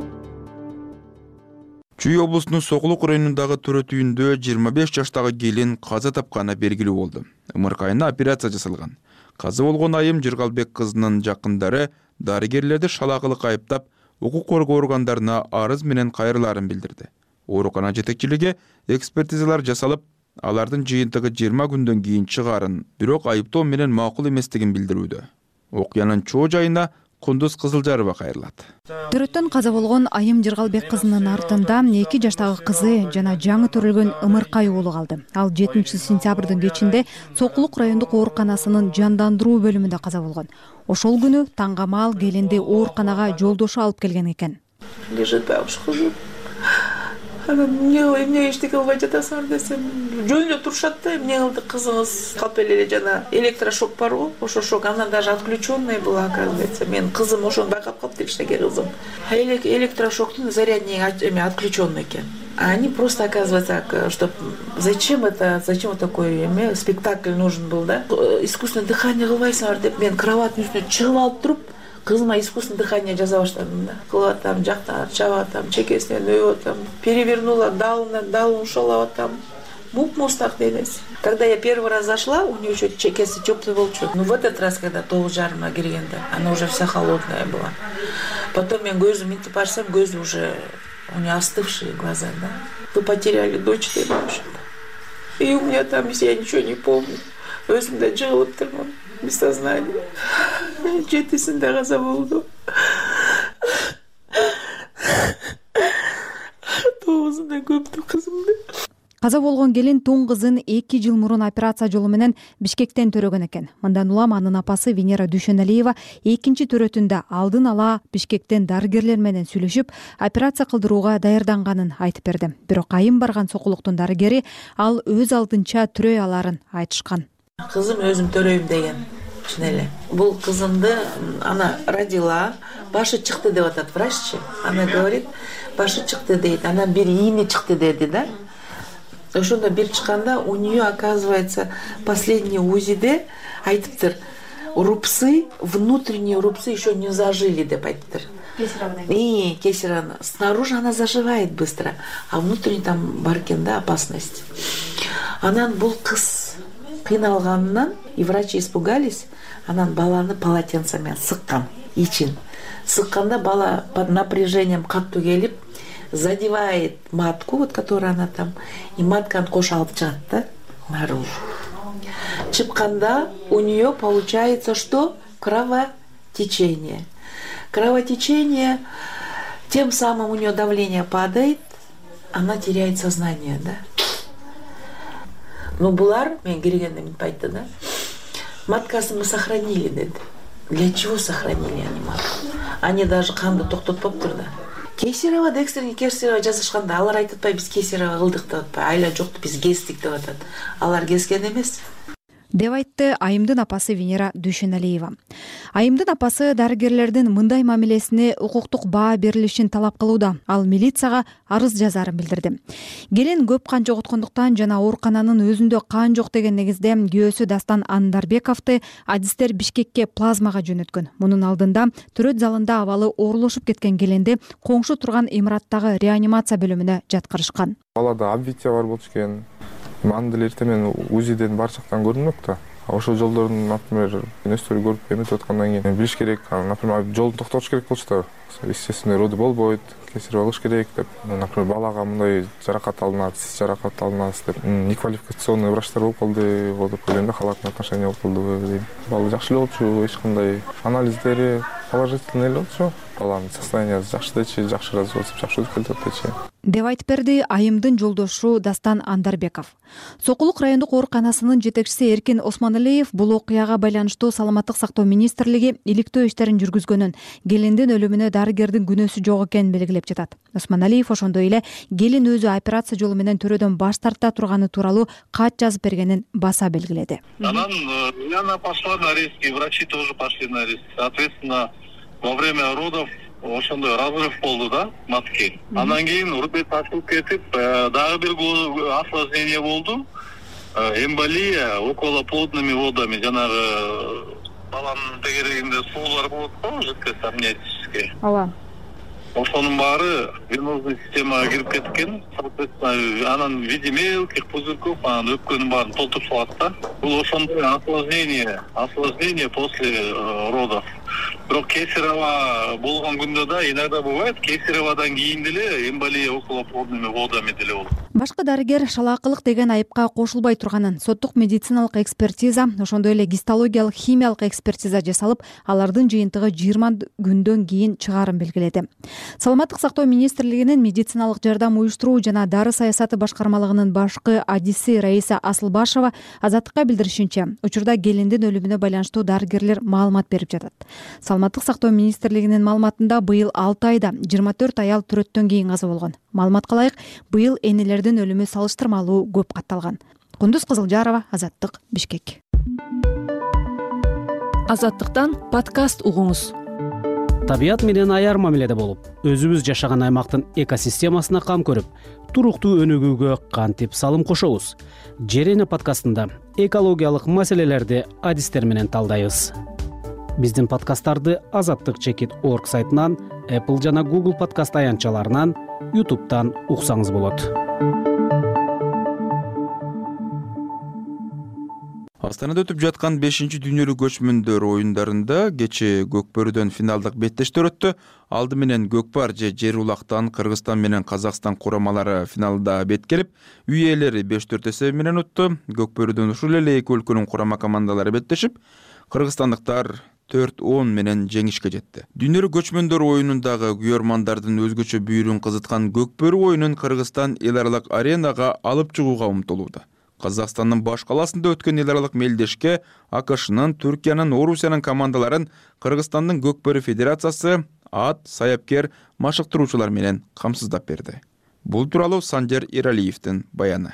Чүй облусунун Сокулук районундагы төрөт үйүндө жыйырма беш жаштагы келин каза тапканы белгилүү болду. Ымыркайына операция жасалган. Каза болгон Айым Жыргалбек кызынын жакындары дарыгерлерди шалакылык айыптап, укук коргоо органдарына арыз менен кайрыларын билдирди. Оорукана жетекчилиги экспертизалар жасалып, алардын жыйынтыгы жыйырма күндөн кийин чыгарын, бирок айыптоо менен макул эместигин билдирүүдө. Окуянын чоо жайына Кундуз Кызылжарова кайрылат. Төрөттөн каза болгон Айым Жыргалбек кызынын артында эки жаштагы кызы жана жаңы төрөлгөн Ымыркай уулу калды. Ал жетинчи сентябрдын кечинде Сокулук райондук ооруканасынын жандандыруу бөлүмүндө каза болгон. Ошол күнү таңга маал келинди ооруканага жолдошу алып келген экен. Лежит бабушка. Ана эмне эмне эчтеке кылбай жатасыңар десем, жөнүндө турушат да, эмне кылды кызыңыз калп эле жана электрошок бар го, ошо шок, она даже отключенная была, оказывается. Мен кызым ошону байкап калыптыр, кичинекей кызым. А электрошоктун зарядник отключенный экен. А они просто, оказывается, что зачем это, зачем вот такой эме, спектакль нужен был, да? Искусственное дыхание кылбайсыңар деп, мен кроваттын үстүнө чыгып алып туруп, кызыма искусственное дыхание жаса баштадым да. Кылып атам, жактан чабып атам, чекесинен өбүп атам, перевернула, далына, далын ушалап атам. Муп-муз так денеси. Когда я первый раз зашла, у нее еще чекесы теплый болчу. Ну в этот раз, когда тогуз жарымга киргенде, она уже вся холодная была. Потом мен көзүм минтип ачсам, көзү уже у нее остывшие глаза, да. Вы потеряли дочь, в общем-то. И у меня там, я ничего не помню. Өзүмдө жыгылып турмун. Без сознания. Жетисинде каза болду. Тогузунда көптү кызымды. Каза болгон келин тоң кызын эки жыл мурун операция жолу менен Бишкектен төрөгөн экен. Мындан улам анын апасы Венера Дүйшөналиева экинчи төрөтүндө алдын ала Бишкектен дарыгерлер менен сүйлөшүп, операция кылдырууга даярданганын айтып берди. Бирок айым барган сокулуктун дарыгери ал өз алдынча төрөй аларын айтышкан. Кызым өзүм төрөйм деген. Чын эле. Бул кызымды ана родила, башы чыкты деп атат враччы. Она говорит, башы чыкты дейт. Анан бир ийни чыкты деди да. Ошондо бир чыкканда у нее, оказывается, последний УЗИде айтыптыр. Рубцы, внутренние рубцы еще не зажили деп айтыптыр. И кесарево. Снаружи она заживает быстро, а внутренне там бар экен да опасность. Анан бул кыз кыйналганынан и врачи испугались, анан баланы полотенцами сыккан, ичин. Сыкканда бала под напряжением каттуу келип задевает матку, вот которая она там, и матка кош алып чыгат да наружу. Чыкканда у нее получается что? Кровотечение. Кровотечение, тем самым у нее давление падает, она теряет сознание, да. Но булар, мен киргенде мынтип айтты да, маткасын мы сохранили деди. Для чего сохранили они матку? Они даже канды токтотпоптур да. Кесарево, экстренный кесарево жазышканда алар айтып атпайбы, биз кесарево кылдык деп атпайбы, айла жокту биз кестик деп атат. Алар kesкен эмес. Деп айтты айымдын апасы Венера Дүйшөналиева. Айымдын апасы дарыгерлердин мындай мамилесине укуктук баа берилишин талап кылууда. Ал милицияга арыз жазарын билдирди. Келин көп кан жоготкондуктан жана оорукананын өзүндө кан жок деген негизде күйөөсү Дастан Андарбековду адистер Бишкекке плазмага жөнөткөн. Мунун алдында төрөт залында абалы оорулушуп кеткен келинди коңшу турган имараттагы реанимация бөлүмүнө жаткырышкан. Балада обвития бар болчу экен. Аны деле эртемен УЗИден бар жактан көрүнмөк да. Ошол жолдордун, например, нөстөрү көрүп эметип аткандан кийин билиш керек, например, жолду токтотуш керек болчу да. Естественно, роды болбойт, кесарево кылыш керек деп, например, балага мындай жаракат алынат, сиз жаракат алынасыз деп, неквалификационный врачтар болуп калды, вот деп ойлойм да, халаттын отношения болуп калды дейм. Бала жакшы эле болчу, эч кандай анализдери положительный эле болчу. Баланын состояниясы жакшы дечи, жакшы развиваться, жакшы өтүп келатат дечи. Деп айтып берди айымдын жолдошу Дастан Андарбеков. Сокулук райондук ооруканасынын жетекчиси Эркин Осмоналиев бул окуяга байланыштуу Саламаттык сактоо министрлиги иликтөө иштерин жүргүзгөнүн, келиндин өлүмүнө дарыгердин күнөөсү жок экенин белгилеп жатат. Осмоналиев ошондой эле келин өзү операция жолу менен төрөдөн баш тарта турганы тууралуу кат жазып бергенин баса белгиледи. Анан Яна пошла на риски, врачи тоже пошли на риски. Соответственно, во время родов ошондой разрыв болду да, матки. Андан кийин урбет ачылып кетип, дагы бир осложнение болду. Эмболия околоплодными водами, жанагы баланын тегерегинде суулар болот го, жидкость амниотический. Ооба. Ошонун баары венозный системага кирип кеткен. Соответственно, анан в виде мелких пузырьков, анан өпкөнүн баарын толтуруп салат да. Бул ошондой осложнение, осложнение после родов. Бирок кесарево болгон күндө да иногда бывает, кесареводан кийин деле эмболия околоплодными водами деле болот. Башкы дарыгер шалаакылык деген айыпка кошулбай турганын, соттук медициналык экспертиза, ошондой эле гистологиялык химиялык экспертиза жасалып, алардын жыйынтыгы жыйырма күндөн кийин чыгарын белгиледи. Саламаттык сактоо министрлигинин медициналык жардам уюштуруу жана дары саясаты башкармалыгынын башкы адиси Раиса Асылбашева Азаттыкка билдиришинче, учурда келиндин өлүмүнө байланыштуу дарыгерлер маалымат берип жатат. Саламаттык сактоо министрлигинин маалыматында быйыл алты айда жыйырма төрт аял төрөттөн кийин каза болгон. Маалыматка ылайык, быйыл энелердин өлүмү салыштырмалуу көп катталган. Кундуз Кызылжарова, Азаттык, Бишкек. Азаттыктан подкаст угуңуз. Табият менен аяр мамиледе болуп, өзүбүз жашаган аймактын экосистемасына кам көрүп, туруктуу өнүгүүгө кантип салым кошобуз? Жерене подкастында экологиялык маселелерди адистер менен талдайбыз. Биздин подкасттарды азаттык чекит орг сайтынан, Apple жана Google подкаст аянтчаларынан, YouTube'дан уксаңыз болот. Астанада өтүп жаткан бешинчи дүйнөлүк көчмөндөр оюндарында кечээ Көкбөрүдөн финалдык беттештер өттү. Алды менен Көкпар же Жер улактан Кыргызстан менен Казакстан курамалары финалда бет келип, үй ээлери беш төрт эсеби менен утту. Көкбөрүдөн ушул эле эки өлкөнүн курама командалары беттешип, кыргызстандыктар төрт он менен жеңишке жетти. Дүйнөлүк көчмөндөр оюнундагы күйөрмандардын өзгөчө бүйүрүн кызыткан Көкбөрү оюнун Кыргызстан эл аралык аренага алып чыгууга умтулууда. Казакстандын баш каласында өткөн эл аралык мелдешке АКШнын, Түркиянын, Орусиянын командаларын Кыргызстандын Көкбөрү федерациясы ат, саяпкер, машыктыруучулар менен камсыздап берди. Бул тууралуу Санжар Иралиевдин баяны.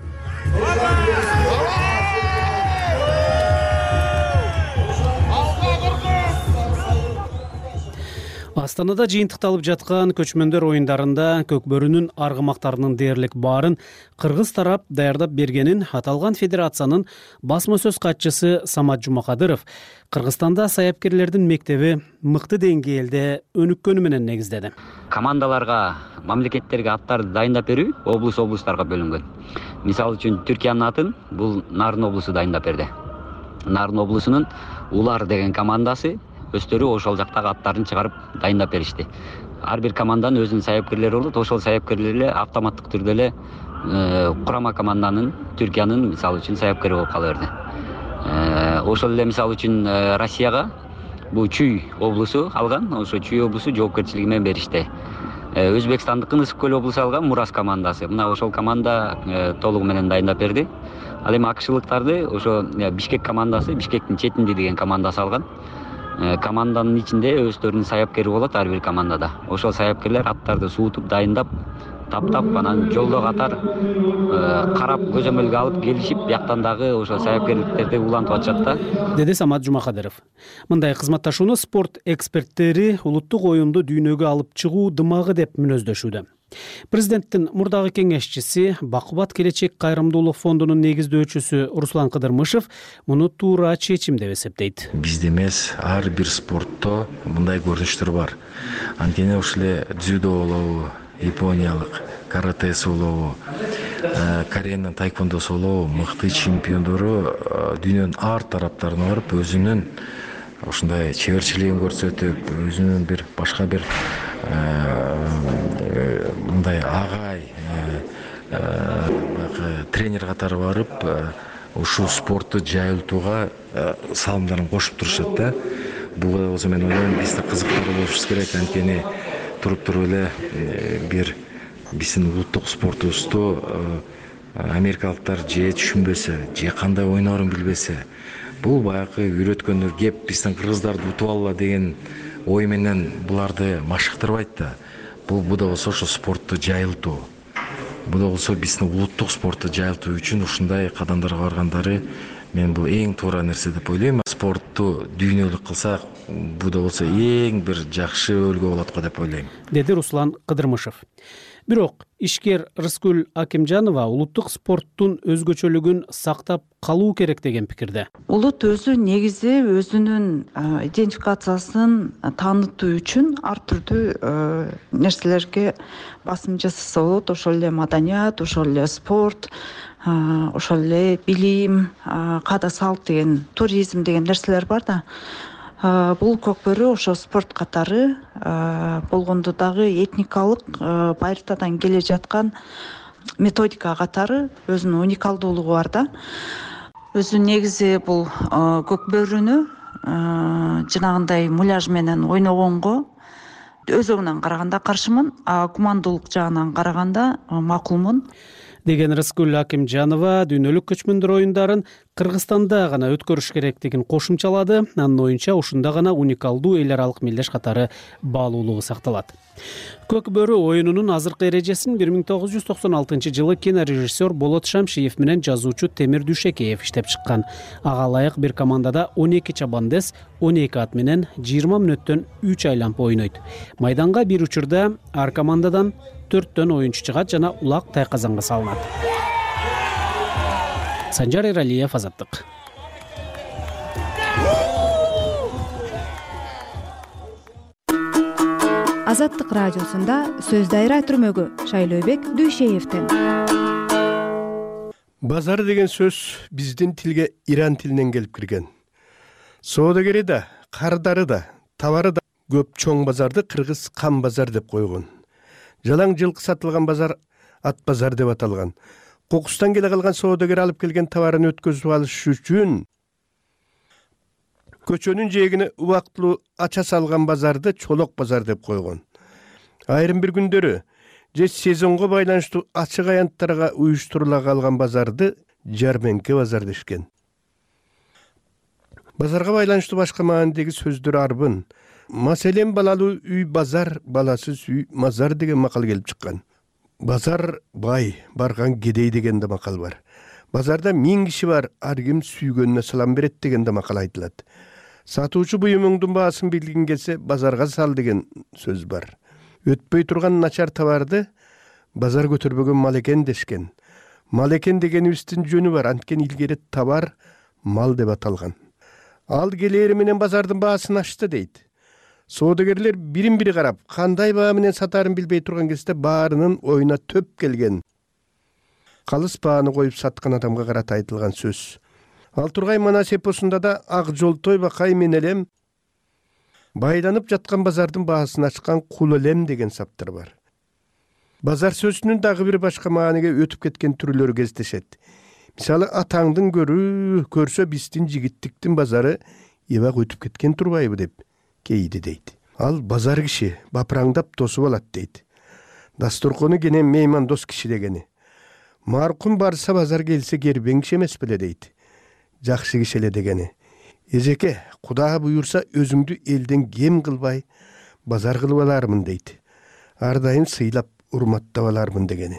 Астанада жыйынтыкталып жаткан көчмөндөр оюндарында Көкбөрүнүн аргымактарынын дээрлик баарын кыргыз тарап даярдап бергенин аталган федерациянын басма сөз катчысы Самат Жумакадыров Кыргызстанда саяпкерлердин мектеби мыкты деңгээлде өнүккөнү менен негиздеди. Командаларга, мамлекеттерге аттарды дайындап берүү облус облустарга бөлүнгөн. Мисалы үчүн Түркиянын атын бул Нарын облусу дайындап берди. Нарын облусунун Улар деген командасы өздөрү ошол жактагы аттарын чыгарып дайындап беришти. Ар бир команданын өзүнүн саяпкерлери болот. Ошол саяпкерлер эле автоматтык түрдө эле курама команданын, Түркиянын мисалы үчүн саяпкери болуп кала берди. Ошол эле мисалы үчүн Россияга бул Чүй облусу алган. Ошо Чүй облусу жоопкерчилиги менен беришти. Өзбекстандыкын Ысык көл облусу алган Мурас командасы. Мына ошол команда толугу менен дайындап берди. Ал эми акшылыктарды ошо Бишкек командасы, Бишкектин четинди деген командасы алган. Команданын ичинде өздөрүнүн саяпкери болот ар бир командада. Ошол саяпкерлер аттарды суутуп, дайындап, таптап, анан жолдо катар карап, көзөмөлгө алып келишип, бияктан дагы ошол саяпкерликтерди улантып атышат да. Деди Самат Жумакадыров. Мындай кызматташууну спорт эксперттери улуттук оюнду дүйнөгө алып чыгуу дымагы деп мүнөздөшүүдө. Президенттин мурдагы кеңешчиси, Бакубат келечек кайрымдуулук фондунун негиздөөчүсү Руслан Кыдырмышев муну туура чечим деп эсептейт. Бизде эмес, ар бир спортто мындай көрүнүштөр бар. Анткени ушул эле дзюдо болобу, япониялык каратэси болобу, Кореянын тайквондосу болобу, мыкты чемпиондору дүйнөнүн ар тараптарына барып өзүнүн ушундай чеберчилигин көрсөтүп, өзүнүн бир башка бир мындай агай тренер катары барып ушул спортту жайылтууга салымдарын кошуп турушат да. Бул болсо мен ойлойм бизде кызыктуу болушубуз керек. Анткени туруп туруп эле бир биздин улуттук спортубузду америкалыктар же түшүнбөсө, же кандай ойноорун билбесе, бул баягы үйрөткөндөр кеп биздин кыргыздарды утуп алгыла деген ой менен буларды машыктырбайт да. Бул буда болсо ошо спортту жайылтуу. Буда болсо биздин улуттук спортту жайылтуу үчүн ушундай кадамдарга баргандары мен бул эң туура нерсе деп ойлойм. Спортту дүйнөлүк кылсак, буда болсо эң бир жакшы өлгө болот го деп ойлойм. Деди Руслан Кыдырмышев. Бирок ишкер Рыскүл Акимжанова улуттук спорттун өзгөчөлүгүн сактап калуу керек деген пикирде. Улут өзү негизи өзүнүн идентификациясын таанытуу үчүн ар түрдүү нерселерге басым жасаса болот. Ошол эле маданият, ошол эле спорт, ошол эле билим, каада салт деген, туризм деген нерселер бар да. Бул Көкбөрү ошо спорт катары болгондо дагы этникалык байыртадан келе жаткан методика катары өзүнүн уникалдуулугу бар да. Өзү негизи бул Көкбөрүнү жанагындай муляж менен ойногонго өзөгүнөн караганда каршымын, а кумандуулук жагынан караганда макулмун деген Рыскүл Акимжанова дүйнөлүк көчмөндөр оюндарын Кыргызстанда гана өткөрүш керектигин кошумчалады. Анын оюнча ушунда гана уникалдуу эл аралык мелдеш катары баалуулугу сакталат. Көкбөрү оюнунун азыркы эрежесин бир миң тогуз жүз токсон алтынчы жылы кинорежиссер Болот Шамшиев менен жазуучу Темир Дүйшекеев иштеп чыккан. Ага ылайык бир командада он эки чабандес он эки ат менен жыйырма мүнөттөн үч айланып ойнойт. Майданга бир учурда ар командадан төрттөн оюнчу чыгат жана улак тайказанга салынат. Санжар Иралиев, Азаттык. Азаттык радиосунда сөз дайра түрмөгү Шайлообек Дүйшеевден. Базар деген сөз биздин тилге Иран тилинен келип кирген. Соодагери да, кардары да, товары да көп чоң базарды кыргыз кам базар деп койгон. Жалаң жылкы сатылган базар ат базар деп аталган. Кокустан келе калган соодагер алып келген товарын өткөзүп алыш үчүн көчөнүн жээгине убактылуу ача салган базарды чолок базар деп койгон. Айрым бир күндөрү же сезонго байланыштуу ачык аянттарга уюштурула калган базарды жарменке базар дешкен. Базарга байланыштуу башка маанидеги сөздөр арбын. Маселен балалуу үй базар, баласыз үй мазар деген макал келип чыккан. Базар бай, барган кедей деген да макал бар. Базарда миң киши бар, ар ким сүйгөнүнө салам берет деген да макал айтылат. Сатуучу буюмуңдун баасын билгин келсе, базарга сал деген сөз бар. Өтпөй турган начар товарды базар көтөрбөгөн мал экен дешкен. Мал экен дегенибиздин жөнү бар, анткени илгери товар мал деп аталган. Ал келери менен базардын баасын ашты дейт. Соодагерлер бирин бири карап, кандай баа менен сатарын билбей турган кезде баарынын оюна төп келген. Калыс бааны коюп саткан адамга карата айтылган сөз. Ал Тургай Манас эпосунда да ак жолтой бакай мен элем байланып жаткан базардын баасын ачкан кул элем деген саптар бар. Базар сөзүнүн дагы бир башка мааниге өтүп кеткен түрлөрү кездешет. Мисалы атаңдын көрү көрсө биздин жигиттиктин базары эбак өтүп кеткен турбайбы деп кейди дейт. Ал базар киши бапыраңдап тосуп алат дейт. Дасторкону кенен мейман дос киши дегени. Маркум барса базар келсе кербең киши эмес беле дейт. Жакшы киши эле дегени. Эжеке, Куда буюрса өзүңдү элден кем кылбай базар кылып алармын дейт. Ар дайым сыйлап урматтап алармын дегени.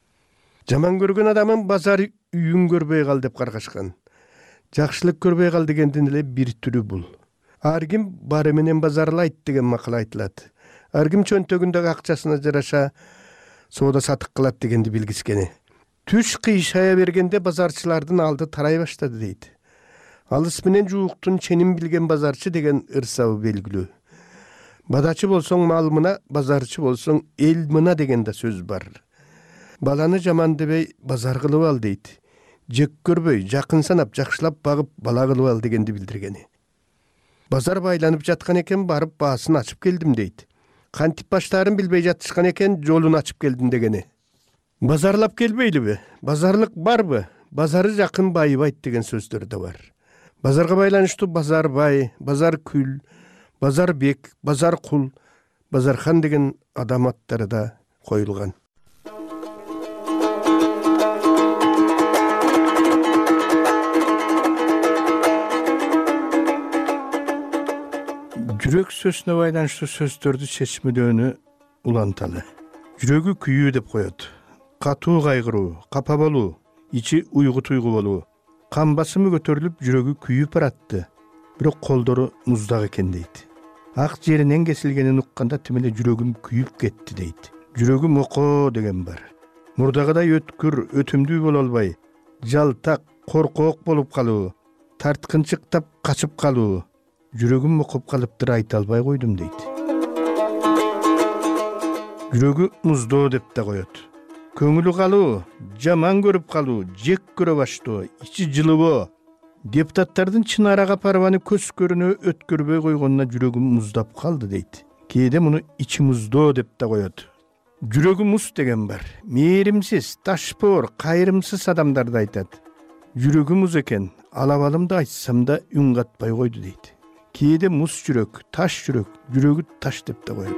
Жаман көргөн адамын базар үйүн көрбөй кал деп каргашкан. Жакшылык көрбөй кал дегендин эле бир түрү бул. Ар ким бары менен базарлайт деген макал айтылат. Ар ким чөнтөгүндөгү акчасына жараша соода сатык кылат дегенди билгискени. Түш кыйшая бергенде базарчылардын алды тарай баштады дейт. Алыс менен жууктун ченин билген базарчы деген ырсабы белгилүү. Бадачы болсоң мал мына, базарчы болсоң эл мына деген да сөз бар. Баланы жаман дебей базар кылып ал дейт. Жек көрбөй, жакын санап, жакшылап багып бала кылып ал дегенди билдиргени. Базар байланып жаткан экен, барып баасын ачып келдим дейт. Кантип баштаарын билбей жатышкан экен, жолун ачып келдим дегени. Базарлап келбейлиби? Базарлык барбы? Базары жакын байыбайт деген сөздөр да бар. Базарга байланыштуу базар бай, базар күл, базар бек, базар кул, базархан деген адам аттары да коюлган. Жүрөк сөзүнө байланыштуу сөздөрдү чечмелөөнү уланталы. Жүрөгү күйүү деп коет. Катуу кайгыруу, капа болуу, ичи уйгу туйгу болуу. Кан басымы көтөрүлүп жүрөгү күйүп баратты. Бирок колдору муздак экен дейт. Ак жеринен кесилгенин укканда тим эле жүрөгүм күйүп кетти дейт. Жүрөгүм окоо деген бар. Мурдагыдай өткүр, өтүмдүү боло албай, жалтак, коркоок болуп калуу, тарткынчыктап качып калуу. Жүрөгүм окуп калыптыр, айта албай койдум дейт. Жүрөгү муздоо деп да коет. Көңүлү калуу, жаман көрүп калуу, жек көрө баштоо, ичи жылыбоо. Депутаттардын чын ара капарбаны көз көрүнө өткөрбөй койгонуна жүрөгүм муздап калды дейт. Кээде муну ичи муздоо деп да коет. Жүрөгү муз деген бар. Мээримсиз, ташпоор, кайрымсыз адамдарды айтат. Жүрөгү муз экен, алабалымды айтсам да үн катпай койду дейт. Кээде муз жүрөк, таш жүрөк, жүрөгү таш деп да коет.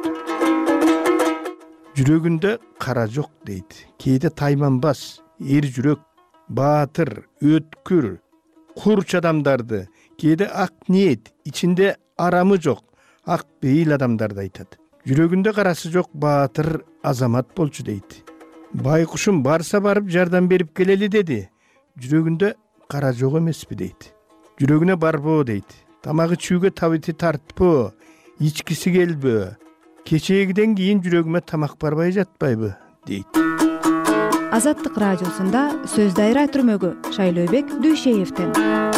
Жүрөгүндө кара жок дейт. Кээде тайманбас, эр жүрөк, баатыр, өткүр, курч адамдарды, кээде ак ниет, ичинде арамы жок, ак бейил адамдарды айтат. Жүрөгүндө карасы жок баатыр азамат болчу дейт. Байкушум барса барып жардам берип келели деди. Жүрөгүндө кара жок эмеспи дейт. Жүрөгүнө барбоо дейт. Тамагы чүүгө табити тартпоо, ичкиси келбөө. Кечегиден кийин жүрөгүмө тамак барбай жатпайбы дейт. Азаттык радиосунда сөз дайра түрмөгү Шайлообек Дүйшеевден.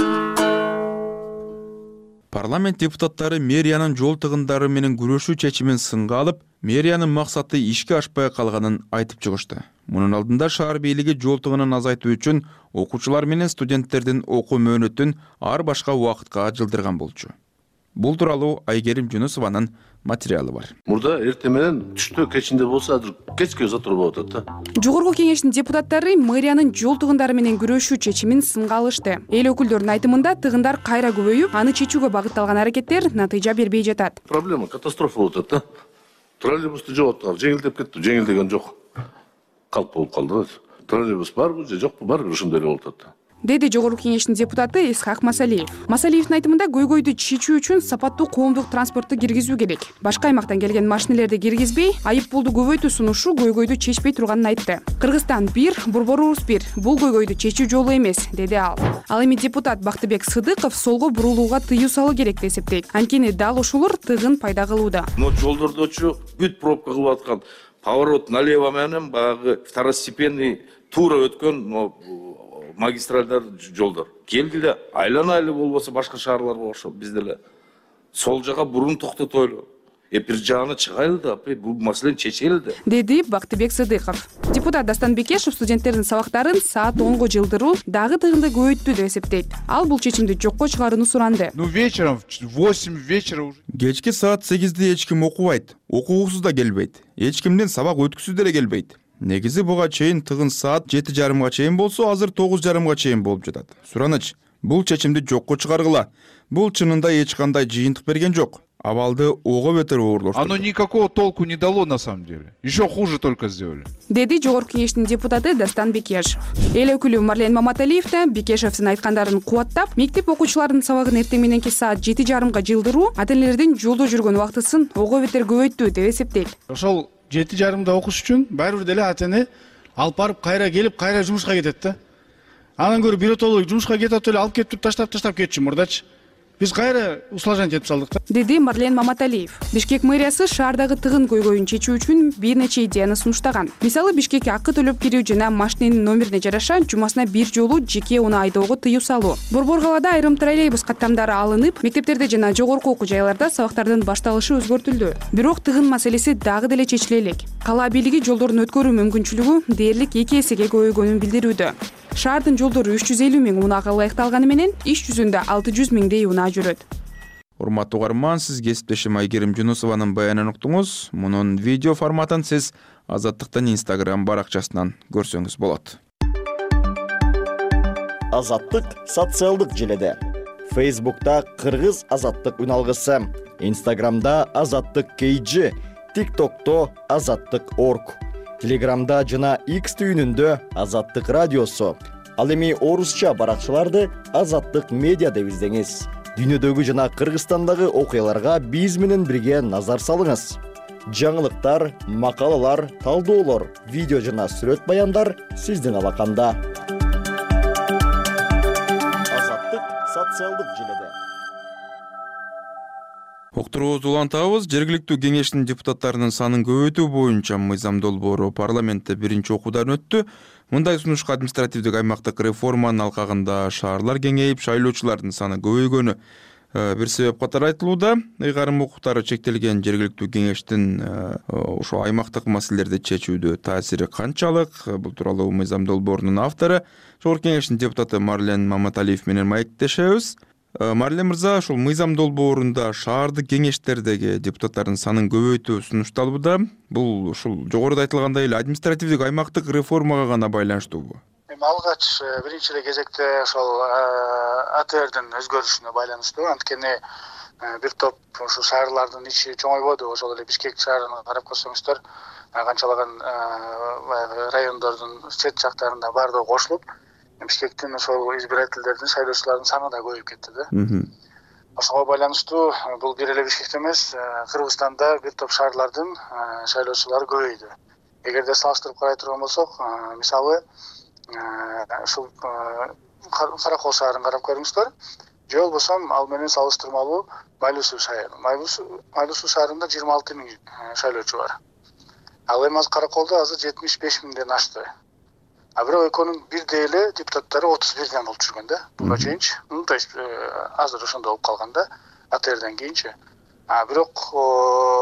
Парламент депутаттары мэриянын жол тыгындары менен күрөшүү чечимин сынга алып, мэриянын максаты ишке ашпай калганын айтып чыгышты. Мунун алдында шаар бийлиги жол тыгынын азайтуу үчүн окуучулар менен студенттердин окуу мөөнөтүн ар башка убакытка жылдырган болчу. Бул тууралуу Айгерим Жунусованын материалы бар. Мурда эртең менен түштө кечинде болсо азыр кечке затор болуп атат да. Жогорку кеңештин депутаттары мэриянын жол тыгындары менен күрөшүү чечимин сынга алышты. Эл өкүлдөрүнүн айтымында тыгындар кайра көбөйүп, аны чечүүгө багытталган аракеттер натыйжа бербей жатат. Проблема катастрофа болуп атат да. Троллейбусту жоктур, жеңилдеп кетти, жеңилдеген жок. Калп болуп калды. Троллейбус барбы же жокпу, баары ошондой эле болуп атат. Деди жогорку кеңештин депутаты Исхак Масалиев. Масалиевдин айтымында көйгөйдү чечүү үчүн сапаттуу коомдук транспортту киргизүү керек. Башка аймактан келген машинелерди киргизбей, айып пулду көбөйтүү сунушу көйгөйдү чечпей турганын айтты. Кыргызстан бир, Борбор Урус бир. Бул көйгөйдү чечүү жолу эмес, деди ал. Ал эми депутат Бактыбек Сыдыков солго бурулууга тыюу салуу керек деп эсептейт. Анткени дал ошолор тыгын пайда кылууда. Но жолдордочу бүт пробка кылып аткан поворот налево менен баягы второстепенный туура өткөн магистралдар жолдор. Келгиле айлана эле болбосо башка шаарларга окшоп биз деле сол жака бурун токтотойлу. Э бир жагына чыгайлы да, бул маселени чечели да. Деди Бактыбек Сыдыков. Депутат Дастан Бекешев студенттердин сабактарын саат онго жылдыруу дагы тыгынды көбөйттү деп эсептейт. Ал бул чечимди жокко чыгарууну суранды. Ну вечером в восемь вечера уже. Кечки саат сегизде эч ким окубайт, окугусуз да келбейт. Эч кимден сабак өткүзүү деле келбейт. Негизи буга чейин тыгын саат жети жарымга чейин болсо, азыр тогуз жарымга чейин болуп жатат. Сураныч, бул чечимди жокко чыгаргыла. Бул чынында эч кандай жыйынтык берген жок. Абалды ого бетер оорлоштурду. Оно никакого толку не дало на самом деле. Еще хуже только сделали. Деди жогорку кеңештин депутаты Дастан Бекешев. Эл өкүлү Марлен Маматалиев да Бекешевдин айткандарын кубаттап, мектеп окуучуларынын сабагын эртең мененки саат жети жарымга жылдыруу ата энелердин жолдо жүргөн убактысын ого бетер көбөйттү деп эсептейт. Ошол жети жарымда окуш үчүн баары бир деле ата эне алып барып кайра келип, кайра жумушка кетет да. Анан көрө биротолу жумушка кетип эле алып кетип таштап таштап кетчү мурдачы. Биз кайра усложнять этип салдык да. Деди Марлен Маматалиев. Бишкек мэриясы шаардагы тыгын көйгөйүн чечүү үчүн бир нече идеяны сунуштаган. Мисалы, Бишкекке акы төлөп кирүү жана машиненин номерине жараша жумасына бир жолу жеке уну айдоого тыюу салуу. Борбор калаада айрым троллейбус каттамдары алынып, мектептерде жана жогорку окуу жайларда сабактардын башталышы өзгөртүлдү. Бирок тыгын маселеси дагы деле чечиле элек. Кала бийлиги жолдордун өткөрүү мүмкүнчүлүгү дээрлик эки эсеге көбөйгөнүн билдирүүдө. Шаардын жолдору үч жүз элүү миң унаага ылайыкталганы менен иш жүзүндө алты жүз миңдей унаа жүрөт. Урматтуу угарман, сиз кесиптешим Айгерим Жунусованын баянын уктуңуз. Мунун видео форматын сиз Азаттыктын Instagram баракчасынан көрсөңүз болот. Азаттык социалдык желеде. Facebook'ta Кыргыз Азаттык үналгысы, Instagram'da Азаттык кей джи, TikTok'to Азаттык точка орг, Telegram'da жана X түйүнүндө Азаттык радиосу. Ал эми орусча баракчаларды Азаттык медиа деп издеңиз. Дүйнөдөгү жана Кыргызстандагы окуяларга биз менен бирге назар салыңыз. Жаңылыктар, макалалар, талдоолор, видео жана сүрөт баяндар сиздин алаканда. Азаттык социалдык желеде. Уктуруубузду улантабыз. Жергиликтүү кеңештин депутаттарынын санын көбөйтүү боюнча мыйзам долбоору парламентте биринчи окуудан өттү. Мындай сунушка административдик аймактык реформанын алкагында шаарлар кеңейип, шайлоочулардын саны көбөйгөнү бир себеп катары айтылууда. Ыйгарым укуктары чектелген жергиликтүү кеңештин ошо аймактык маселелерди чечүүдө таасири канчалык? Бул тууралуу мыйзам долбоорунун автору Жогорку кеңештин депутаты Марлен Маматалиев менен маектешебиз. Марлен мырза, ушул мыйзам долбоорунда шаардык кеңештердеги депутаттардын санын көбөйтүү сунушталууда. Бул ушул жогоруда айтылгандай эле административдик аймактык реформага гана байланыштуубу? Эми алгач биринчи эле кезекте ошол А Т Рдин өзгөрүшүнө байланыштуу. Анткени бир топ ушул шаарлардын ичи чоңойбоду. Ошол эле Бишкек шаарына карап көрсөңүздөр, канчалаган райондордун чет жактарында баардыгы кошулуп, Бишкектин ошол избирательдердин, шайлоочулардын саны да көбөйүп кетти да. Ошого байланыштуу бул бир эле Бишкекте эмес, Кыргызстанда бир топ шаарлардын шайлоочулары көбөйдү. Эгерде салыштырып карай турган болсок, мисалы, ушул Каракол шаарын карап көрүңүздөр, же болбосо ал менен салыштырмалуу Майлуу суу шаары. Майлуу суу шаарында жыйырма алты миң шайлоочу бар. Ал эми Караколдо азыр жетимиш беш миңден ашты. А бирок экөөнүн бирдей эле депутаттары отуз бирден болуп жүргөн да. Буга чейинчи. Ну, то есть азыр ошондо болуп калган да, А Т Рден кийинчи. А бирок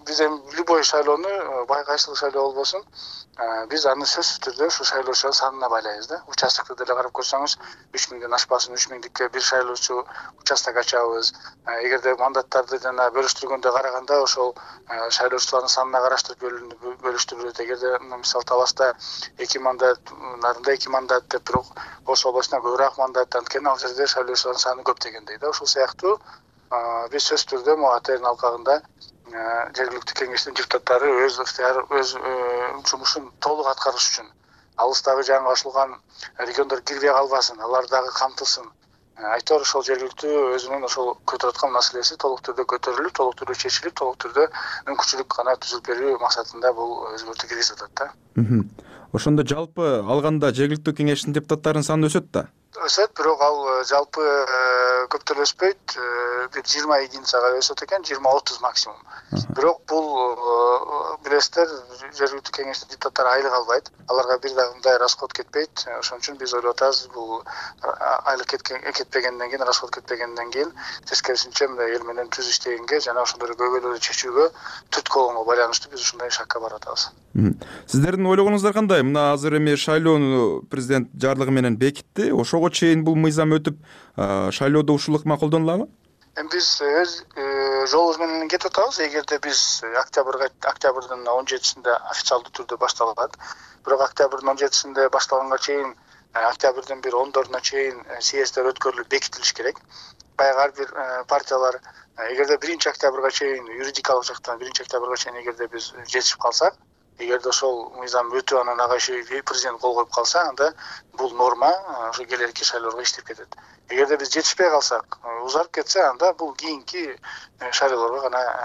биз эми любой шайлоону бай кайсыл шайлоо болбосун биз аны сөзсүз түрдө ушу шайлоочулардын санына байлайбыз да. Участокто деле карап көрсөңүз үч миңден ашпасын, үч миңдикке бир шайлоочу участок ачабыз. Эгерде мандаттарды жана бөлүштүргөндө караганда ошол шайлоочулардын санына караштырып бөлүштүрүлөт. Эгерде мисалы Таласта эки мандат, Нарында эки мандат деп бирок Ош областына көбүрөөк мандат, анткени ал жерде шайлоочулардын саны көп дегендей да. Ошол сыяктуу биз сөзсүз түрдө могу АТРдин алкагында жергиликтүү кеңештин депутаттары өз ыктыяр өз жумушун толук аткарыш үчүн алыстагы жаңы ачылган региондор кирбей калбасын, алар дагы камтылсын. Айтор ошол жергиликтүү өзүнүн ошол көтөрүп аткан маселеси толук түрдө көтөрүлүп, толук түрдө чечилип, толук түрдө мүмкүнчүлүк гана түзүп берүү максатында бул өзгөртүү киргизип атат да. Ошондо жалпы алганда жергиликтүү кеңештин депутаттарынын саны өсөт да? Өсөт, бирок ал жалпы көптөр өспөйт, бир жыйырма единицага өсөт экен, жыйырма отуз максимум. Бирок бул билесиздер, жергиликтүү кеңештин депутаттары айлык албайт. Аларга бир дагы мындай расход кетпейт. Ошон үчүн биз ойлоп атабыз, бул айлык кетпегенден кийин, расход кетпегенден кийин тескерисинче мындай эл менен түз иштегенге жана ошондой көйгөйлөрдү чечүүгө түрткү болгонго байланыштуу биз ушундай шакка барып атабыз. Сиздердин ойлогоңуздар кандай? Мына азыр эми шайлоону президент жарлыгы менен бекитти. Ошого чейин бул мыйзам өтүп, шайлоодо ушул ыкма колдонулабы? Эми биз өз жолубуз менен кетип атабыз. Эгерде биз октябрга октябрдын он жетисинде официалдуу түрдө башталат. Бирок октябрдын он жетисинде башталганга чейин, октябрдын бир ондоруна чейин съезддер өткөрүлүп бекитилиш керек. Баягы ар бир партиялар эгерде биринчи октябрга чейин юридикалык жактан биринчи октябрга чейин эгерде биз жетишип калсак, эгерде ошол мыйзам өтүп анан ага президент кол коюп калса, анда бул норма ошо келерки шайлоого иштеп кетет. Эгерде биз жетишпей калсак, узарып кетсе, анда бул кийинки шайлоолорго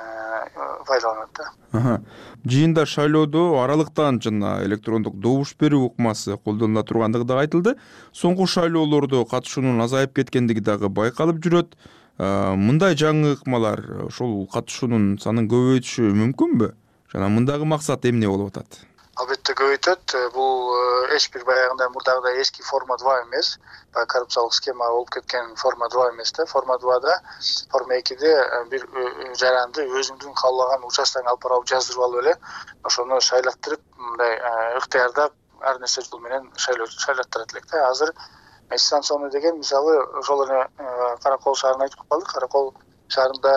гана пайдаланат да. Жыйында шайлоодо аралыктан жана электрондук добуш берүү ыкмасы колдонула тургандыгы дагы айтылды. Соңку шайлоолордо катышуунун азайып кеткендиги дагы байкалып жүрөт. Мындай жаңы ыкмалар ошол катышуунун санын көбөйтүшү мүмкүнбү? Жана мындагы максат эмне болуп атат? Албетте көбөйтөт. Бул эч бир баягындай мурдагыдай эски форма два эмес. Баягы коррупциялык схема болуп кеткен форма два эмес да. Форма двада, форма экиде бир жаранды өзүңдүн каалаган участоктон алып барып жаздырып алып эле, ошону шайлаттырып, мындай ыктыярдап, ар нерсе жол менен шайлаттырат элек да. Азыр дистанционный деген, мисалы, ошол эле Каракол шаарын айтып калдык. Каракол шаарында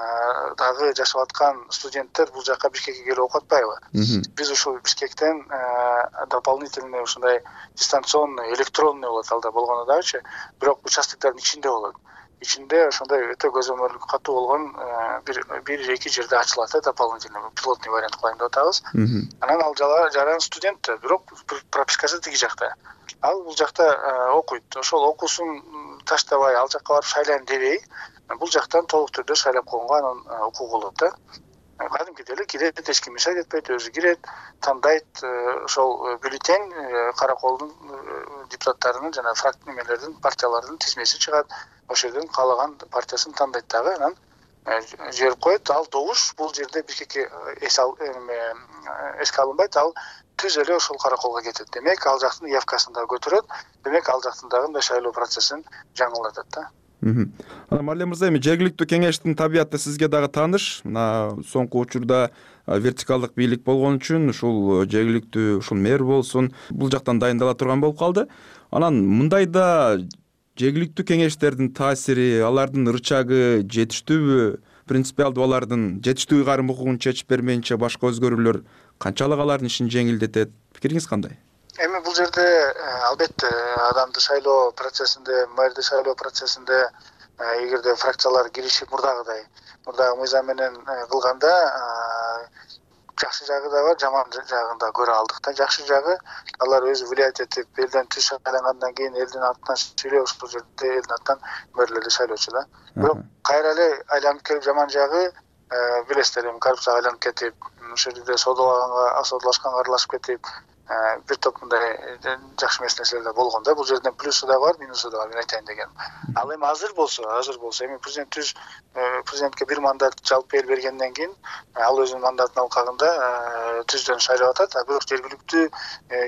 дагы жашап аткан студенттер бул жакка Бишкекке келип окуп атпайбы? Биз ушул Бишкектен дополнительный ушундай дистанционный, электронный болот алда болгону дагычы, бирок участоктордун ичинде болот. Ичинде ошондой өтө көзөмөлдү катуу болгон бир бир эки жерде ачылат да, дополнительный пилотный вариант кылайын деп атабыз. Анан ал жаран студент, бирок пропискасы тиги жакта. Ал бул жакта окуйт. Ошол окуусун таштабай, ал жакка барып шайлайм дебей, бул жактан толук түрдө шайлап койгонго анын укугу болот да. Кадимкидей эле кирет, эч ким мешать этпейт, өзү кирет, тандайт, ошол бюллетень Караколдун депутаттарынын жана фракция немелердин, партиялардын тизмеси чыгат. Ошол жерден каалаган партиясын тандайт дагы, анан жиберип коет. Ал добуш бул жерде Бишкекке эске алынбайт, ал түз эле ошол Караколго кетет. Демек, ал жактын явкасын да көтөрөт. Демек, ал жактын дагы мындай шайлоо процессин жаңылдатат да. Марлен мырза, эми жергиликтүү кеңештин табияты сизге дагы тааныш. Мына соңку учурда вертикалдык бийлик болгон үчүн ушул жергиликтүү ушул мэр болсун, бул жактан дайындала турган болуп калды. Анан мындайда жергиликтүү кеңештердин таасири, алардын ырчагы жетиштүүбү? Принципиалдуу алардын жетиштүү ыйгарым укугун чечип бермейинче башка өзгөрүүлөр канчалык алардын ишин жеңилдетет? Пикириңиз кандай? Эми бул жерде албетте адамды шайлоо процессинде, мэрди шайлоо процессинде эгерде фракциялар киришип мурдагыдай, мурдагы мыйзам менен кылганда жакшы жагы да бар, жаман жагын да көрө алдык да. Жакшы жагы, алар өзү влиять этип, элден түз шайлангандан кийин элдин атынан сүйлөп, ошол жерде элдин атынан мэрлерди шайлоочу да. Бирок кайра эле айланып келип, жаман жагы, билесиздер, эми коррупцияга айланып кетип, ошол жерде соодалаганга, саудалашканга аралашып кетип, бир топ мындай жакшы эмес нерселер болгон да. Бул жерден плюсу да бар, минусу да бар, мен айтайын дегеним. Ал эми азыр болсо, азыр болсо, эми президент түз президентке бир мандат жалпы эл бергенден кийин, ал өзүнүн мандатынын алкагында түздөн шайлап атат, а бирок жергиликтүү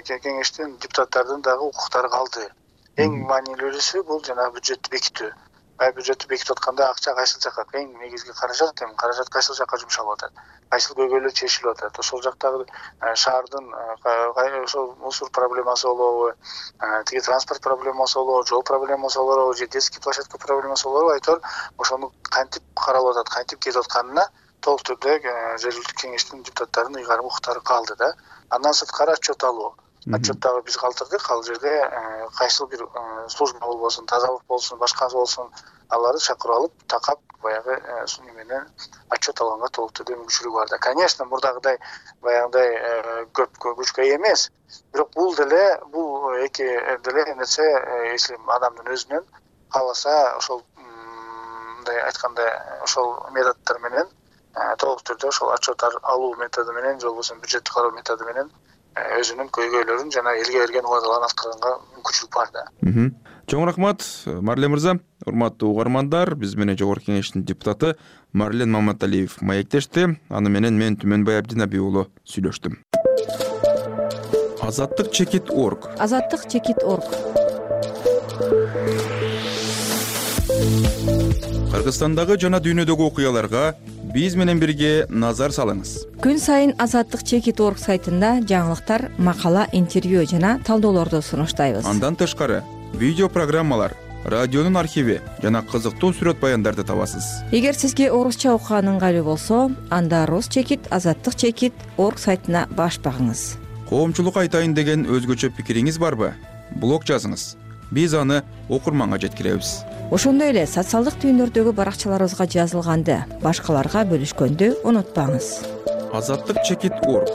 кеңештин депутаттардын дагы укуктары калды. Эң маанилүүсү бул жана бюджеттти бекитүү. баягы бюджеттти бекитип атканда акча кайсыл жакка, эң негизги каражат эми каражат кайсыл жакка жумшалып атат, кайсыл көйгөйлөр чечилип атат. Ошол жактагы шаардын ошол мусор проблемасы болобу, тиги транспорт проблемасы болобу, жол проблемасы болобу, же детский площадка проблемасы болобу, айтор ошону кантип каралып атат, кантип кетип атканына толук түрдө жергиликтүү кеңештин депутаттарынын ыйгарым укуктары калды да. Андан сырткары отчет алуу. Отчеттагы биз калтырдык, ал жерде кайсыл бир служба болбосун, тазалык болсун, башкасы болсун, аларды чакырып алып, такап баягы менен отчет алганга толук түрдө мүмкүнчүлүгү бар да. Конечно, мурдагыдай баягыдай көп күчкө ээ эмес, бирок бул деле бул эки деле нерсе, если адамдын өзүнөн кааласа, ошол мындай айтканда ошол методдор менен толук түрдө ошол отчет алуу методу менен, же болбосо бюджетти кароо методу менен өзүнүн көйгөйлөрүн жана элге берген убадаларын аткарганга мүмкүнчүлүк бар да. Чоң рахмат, Марлен мырза. Урматтуу угармандар, биз менен Жогорку Кеңештин депутаты Марлен Маматалиев маектешти. Аны менен мен Түмөнбай Абдинабий уулу сүйлөштүм. Азаттык чекит точка орг. Азаттык чекит точка орг. Кыргызстандагы жана дүйнөдөгү окуяларга биз менен бирге назар салыңыз. Күн сайын Азаттык чекит точка орг сайтында жаңылыктар, макала, интервью жана талдоолорду сунуштайбыз. Андан тышкары видео программалар, радионун архиви жана кызыктуу сүрөт баяндарды табасыз. Эгер сизге орусча окуган ыңгайлуу болсо, анда Рус чекит Азаттык чекит точка орг сайтына баш багыңыз. Коомчулук айтайын деген өзгөчө пикириңиз барбы? Блог жазыңыз. Биз аны окурманга жеткиребиз. Ошондой эле социалдык түйүндөрдөгү баракчаларыбызга жазылганды башкаларга бөлүшкөндү унутпаңыз. Азаттык чекит точка орг.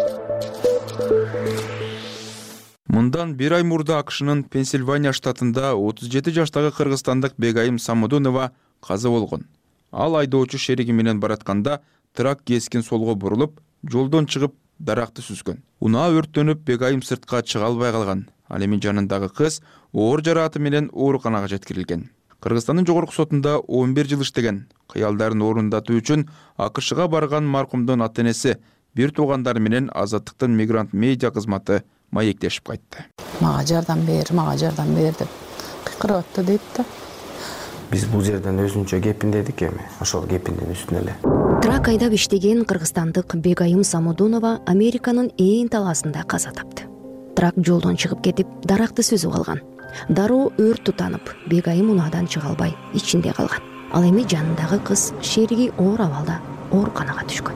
Мындан бир ай мурда АКШнын Пенсильвания штатында отуз жети жаштагы кыргызстандык Бегайым Самудунова каза болгон. Ал айдоочу шериги менен баратканда трак кескин солго бурулуп, жолдон чыгып даракты сүзгөн. Унаа өрттөнүп, Бегайым сыртка чыга албай калган. Ал эми жанындагы кыз оор жарааты менен ооруканага жеткирилген. Кыргызстандын жогорку сотунда он бир жыл иштеген, кыялдарын орундатуу үчүн АКШга барган маркумдун ата-энеси бир туугандары менен Азаттыктын мигрант медиа кызматы маектешип кайтты. Мага жардам бер, мага жардам бер деп кыйкырып атты дейт да. Биз бул жерден өзүнчө кепиндедик эми, ошол кепиндин үстүнө эле. Трак айдап иштеген кыргызстандык Бегайым Самудунова Американын ээн талаасында каза тапты. Трак жолдон чыгып кетип, даракты сүзүп алган. Дароо өрт тутанып, Бегайым унаадан чыга албай ичинде калган. Ал эми жанындагы кыз шериги оор абалда ооруканага түшкөн.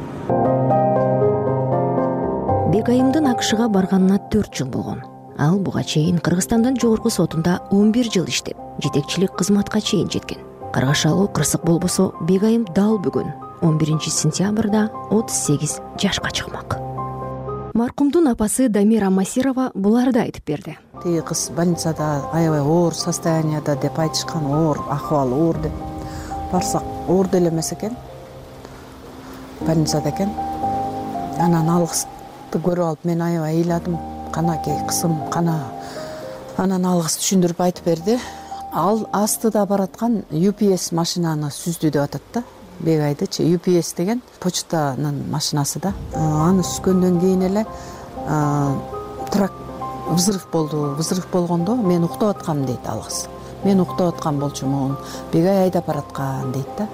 Бегайымдын АКШга барганына төрт жыл болгон. Ал буга чейин Кыргызстандын жогорку сотунда он бир жыл иштеп, жетекчилик кызматка чейин жеткен. Каргашалуу кырсык болбосо, Бегайым дал бүгүн он биринчи сентябрда отуз сегиз жашка чыкмак. Маркумдун апасы Дамира Масирова буларды айтып берди. Тиги кыз больницада аябай оор состоянияда деп айтышкан, оор, акыбалы оор деп. Барсак оор деле эмес экен. Больницада экен. Анан ал кызды көрүп алып мен аябай ыйладым. Канакей кызым, кана. Анан ал кыз түшүндүрүп айтып берди. Ал астыда бараткан ю пи эс машинаны сүздү деп атат да. Бегайдычы ю пи эс деген почтанын машинасы да. Аны сүзгөндөн кийин эле трак взрыв болду. Взрыв болгондо мен уктап аткам дейт ал кыз. Мен уктап аткан болчумун. Бегай айдап бараткан дейт да.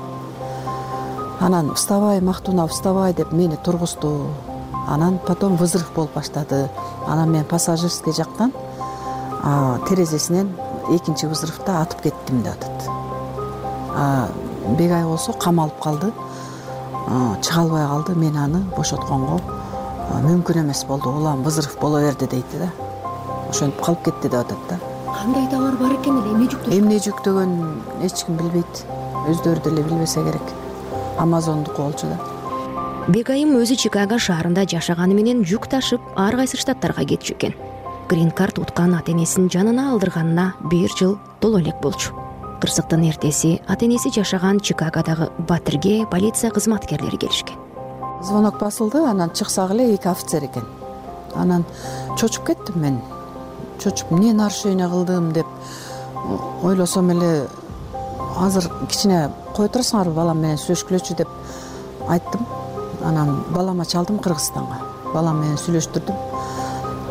Анан вставай, Мактунов, вставай деп мени тургузду. Анан потом взрыв болуп баштады. Анан мен пассажирский жактан терезесинен экинчи взрывда атып кеттим деп атат. Бегай болсо камалып калды, чыга албай калды. Мен аны бошотконго мүмкүн эмес болду. Улам взрыв боло берди дейт да. Ошентип калып кетти деп атат да. Кандай товар бар экен эле, эмне жүктөгөн? Эмне жүктөгөн эч ким билбейт. Өздөрү деле билбесе керек. Амазондуку болчу да. Бегайым өзү Чикаго шаарында жашаганы менен жүк ташып, ар кайсы штаттарга кетчү экен. Грин карт уткан ата-энесин жанына алдырганына бир жыл толо элек болчу. Кырсыктын эртеси ата-энеси жашаган Чикагодагы Батырге полиция кызматкерлери келишкен. Звонок басылды, анан чыксак эле эки офицер экен. Анан чочуп кеттим мен. Чочуп, эмне нарушение кылдым деп ойлосом эле, азыр кичине кое турасыңарбы, балам менен сүйлөшкүлөчү деп айттым. Анан балама чалдым Кыргызстанга. Балам менен сүйлөштүрдүм.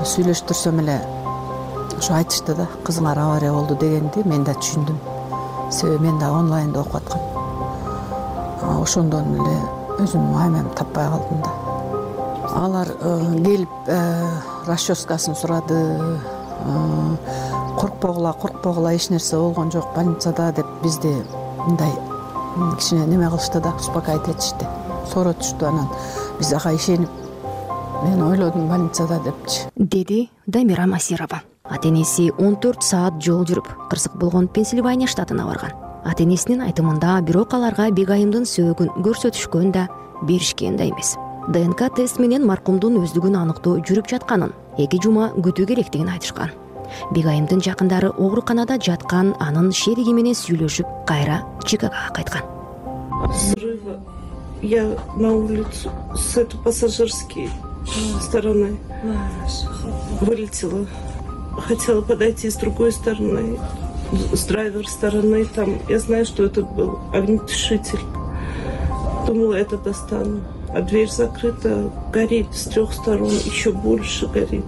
Сүйлөштүрсөм эле ошо айтышты да, кызыңар авария болду дегенди мен да түшүндүм. себеби мен да онлайнда окуп аткам. Ошондон эле өзүмдүн аймамды таппай калдым да. Алар келип расческасын сурады. Коркпогула, коркпогула, эч нерсе болгон жок больницада деп бизди мындай кичине неме кылышты да, успокаивать этишти. Сооротушту, анан биз ага ишенип, мен ойлодум больницада депчи. Деди Дамира Масирова. Ата энеси он төрт саат жол жүрүп, кырсык болгон Пенсильвания штатына барган. Ата энесинин айтымында бирок аларга Бегайымдын сөөгүн көрсөтүшкөн да, беришкен да эмес. ДНК тест менен маркумдун өздүгүн аныктоо жүрүп жатканын, эки жума күтүү керектигин айтышкан. Бегайымдын жакындары ооруканада жаткан, анын шериги менен сүйлөшүп, кайра Чикагога кайткан. Взрыва я на улицу с этой пассажирской стороны вылетела. Хотела подойти с другой стороны, с драйвер стороны. Там я знаю, что это был огнетушитель. Думала, это достану. А дверь закрыта, горит с трех сторон, еще больше горит.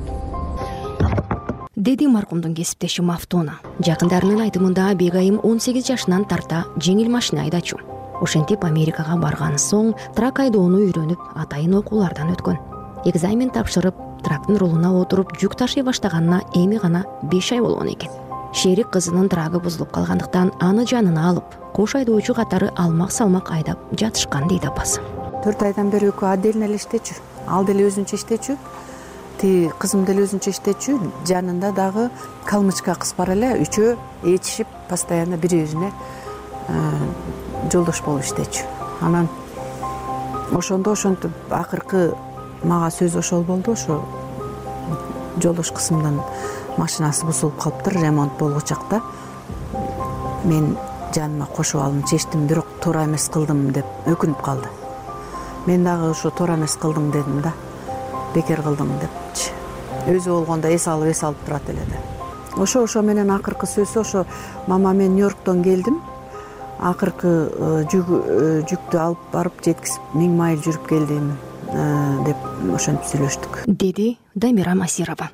Деди маркумдун кесиптеши Мафтона. Жакындарынын айтымында Бегайым он сегиз жашынан тарта жеңил машина айдачу. Ошентип Америкага барган соң трак айдоону үйрөнүп, атайын окуулардан өткөн. Экзамен тапшырып, трактын рулуна отуруп жүк ташый баштаганына эми гана беш ай болгон экен. Шерик кызынын трагы бузулуп калгандыктан аны жанына алып, кош айдоочу катары алмак-салмак айдап жатышкан дейт апасы. төрт айдан бери экөө отдельно эле иштечү. Ал деле өзүнчө иштечү. Ти кызым деле өзүнчө иштечү. Жанында дагы калмычка кыз бар эле. Үчөө ээрчишип, постоянно бири-бирине жолдош болуп иштечү. Анан ошондо ошентип акыркы мага сөз ошол болду. Ошо жолдош кызымдын машинасы бузулуп калыптыр, ремонт болгучакта. Мен жаныма кошуп алып чечтим, бирок туура эмес кылдым деп өкүнүп калды. Мен дагы ошо туура эмес кылдым дедим да. Бекер кылдым депчи. Өзү болгондо эс алып эс алып турат эле да. Ошо ошо менен акыркы сөзү ошо мама мен Нью-Йорктон келдим. Акыркы жүктү алып барып жеткизип миң майыл жүрүп келдим деп ошентип сүйлөштүк. Деди Дамира Масирова.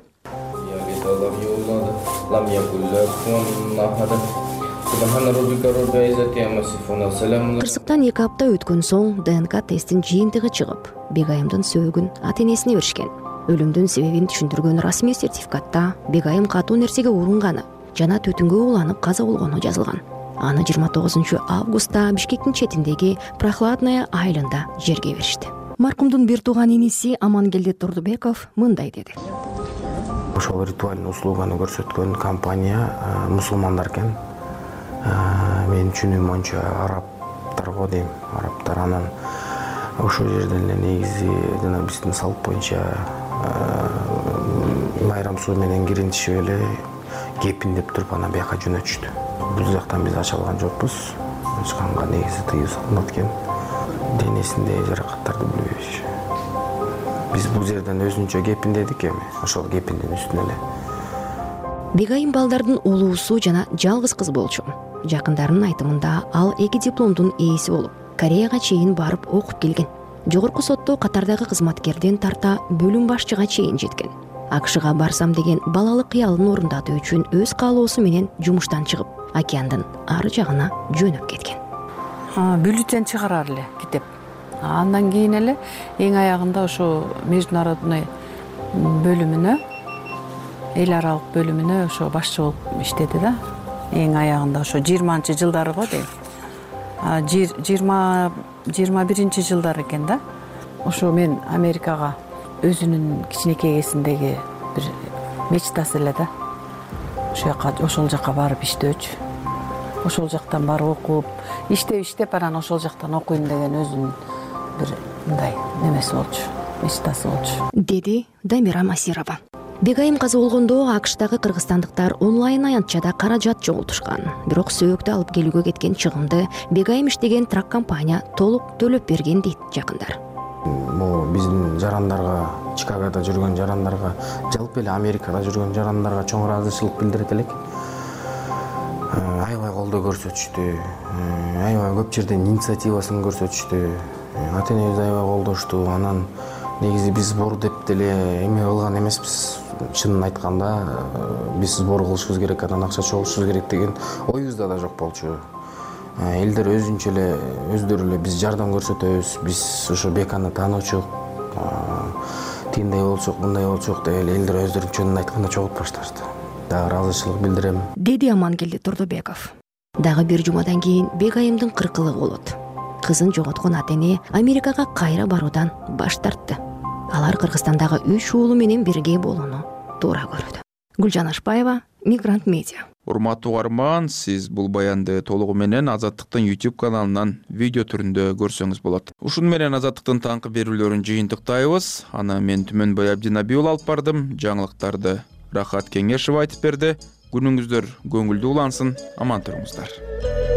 Кырсыктан эки апта өткөн соң ДНК тесттин жыйынтыгы чыгып, Бегайымдын сөөгүн ата энесине беришкен. Өлүмдүн себебин түшүндүргөн расмий сертификатта Бегайым катуу нерсеге урунганы жана төтүнгө уланып каза болгону жазылган. Аны жыйырма тогузунчу августта Бишкектин четиндеги Прохладная айылында жерге беришти. Маркумдун бир тууган иниси Амангелди Турдубеков мындай деди. Ошол ритуальный услуганы көрсөткөн компания мусулмандар экен. Мен түшүнүм монча арабтар го дейм, арабтар. Анан ошол жерден эле негизи жана биздин салт боюнча майрам суу менен киринтишип эле кепиндеп туруп анан бияка жөнөтүштү. Бул жактан биз ача алган жокпуз. Эч канга негизи тыюу салынат экен. Денесинде жаракаттарды билбейбиз. Биз бул жерден өзүнчө кепиндедик эми, ошол кепиндин үстүнө эле. Бегайым балдардын улуусу жана жалгыз кыз болчу. Жакындарынын айтымында ал эки дипломдун ээси болуп, Кореяга чейин барып окуп келген. Жогорку сотто катардагы кызматкерден тарта бөлүм башчыга чейин жеткен. АКШга барсам деген балалык кыялын орундатуу үчүн өз каалоосу менен жумуштан чыгып, океандын ары жагына жөнөп кеткен. Бюллетень чыгарар эле китеп. Андан кийин эле эң аягында ошо международный бөлүмүнө, эл аралык бөлүмүнө ошо башчы болуп иштеди да. Эң аягында ошо жыйырманчы жылдары го дейм. жыйырма жыйырма биринчи жылдар экен да. Ошо мен Америкага өзүнүн кичинекей кезиндеги бир мечтасы эле да. Ошол жака ошол жака барып иштөөчү. Ошол жактан барып окуп, иштеп иштеп анан ошол жактан окуйм деген өзүнүн бир мындай немеси болчу, мечтасы болчу. Деди Дамира Масирова. Бегайым каза болгондо АКШтагы кыргызстандыктар онлайн аянтчада каражат жоготушкан. Бирок сөөгдү алып келүүгө кеткен чыгымды Бегайым иштеген трак компания толук төлөп берген дейт жакындар. Бул биздин жарандарга, Чикагода жүргөн жарандарга, жалпы эле Америкада жүргөн жарандарга чоң ыраазычылык билдирет элек. Аябай колдоо көрсөтүштү. Аябай көп жерден инициативасын көрсөтүштү. Ата энебиз аябай колдошту. Анан негизи биз сбор деп деле эме кылган эмеспиз. Чынын айтканда биз сбор кылышыбыз керек, анан акча чогултушубуз керек деген оюбузда да жок болчу. элдер өзүнчө эле өздөрү эле биз жардам көрсөтөбүз, биз ошо Беканы таанычук, тигиндей болчук, мындай болчук деп эле элдер өздөрүнүн жөнүн айтканда чогулуп башташты. Дагы ыраазычылык билдирем, деди Амангелди Турдубеков. Дагы бир жумадан кийин Бегайымдын кыркылыгы болот. Кызын жоготкон ата эне Америкага кайра баруудан баш тартты. Алар Кыргызстандагы үч уулу менен бирге болууну туура көрдү. Гүлжан Ашпаева, Мигрант Медиа. Урматтуу угарман, сиз бул баянды толугу менен Азаттыктын YouTube каналынан видео түрүндө көрсөңүз болот. Ушун менен Азаттыктын таңкы берүүлөрүн жыйынтыктайбыз. Аны мен Түмөнбай Абдинабий уулу алып бардым. Жаңылыктарды Рахат Кеңешов айтып берди. Күнүңүздөр көңүлдүү улансын, аман туруңуздар.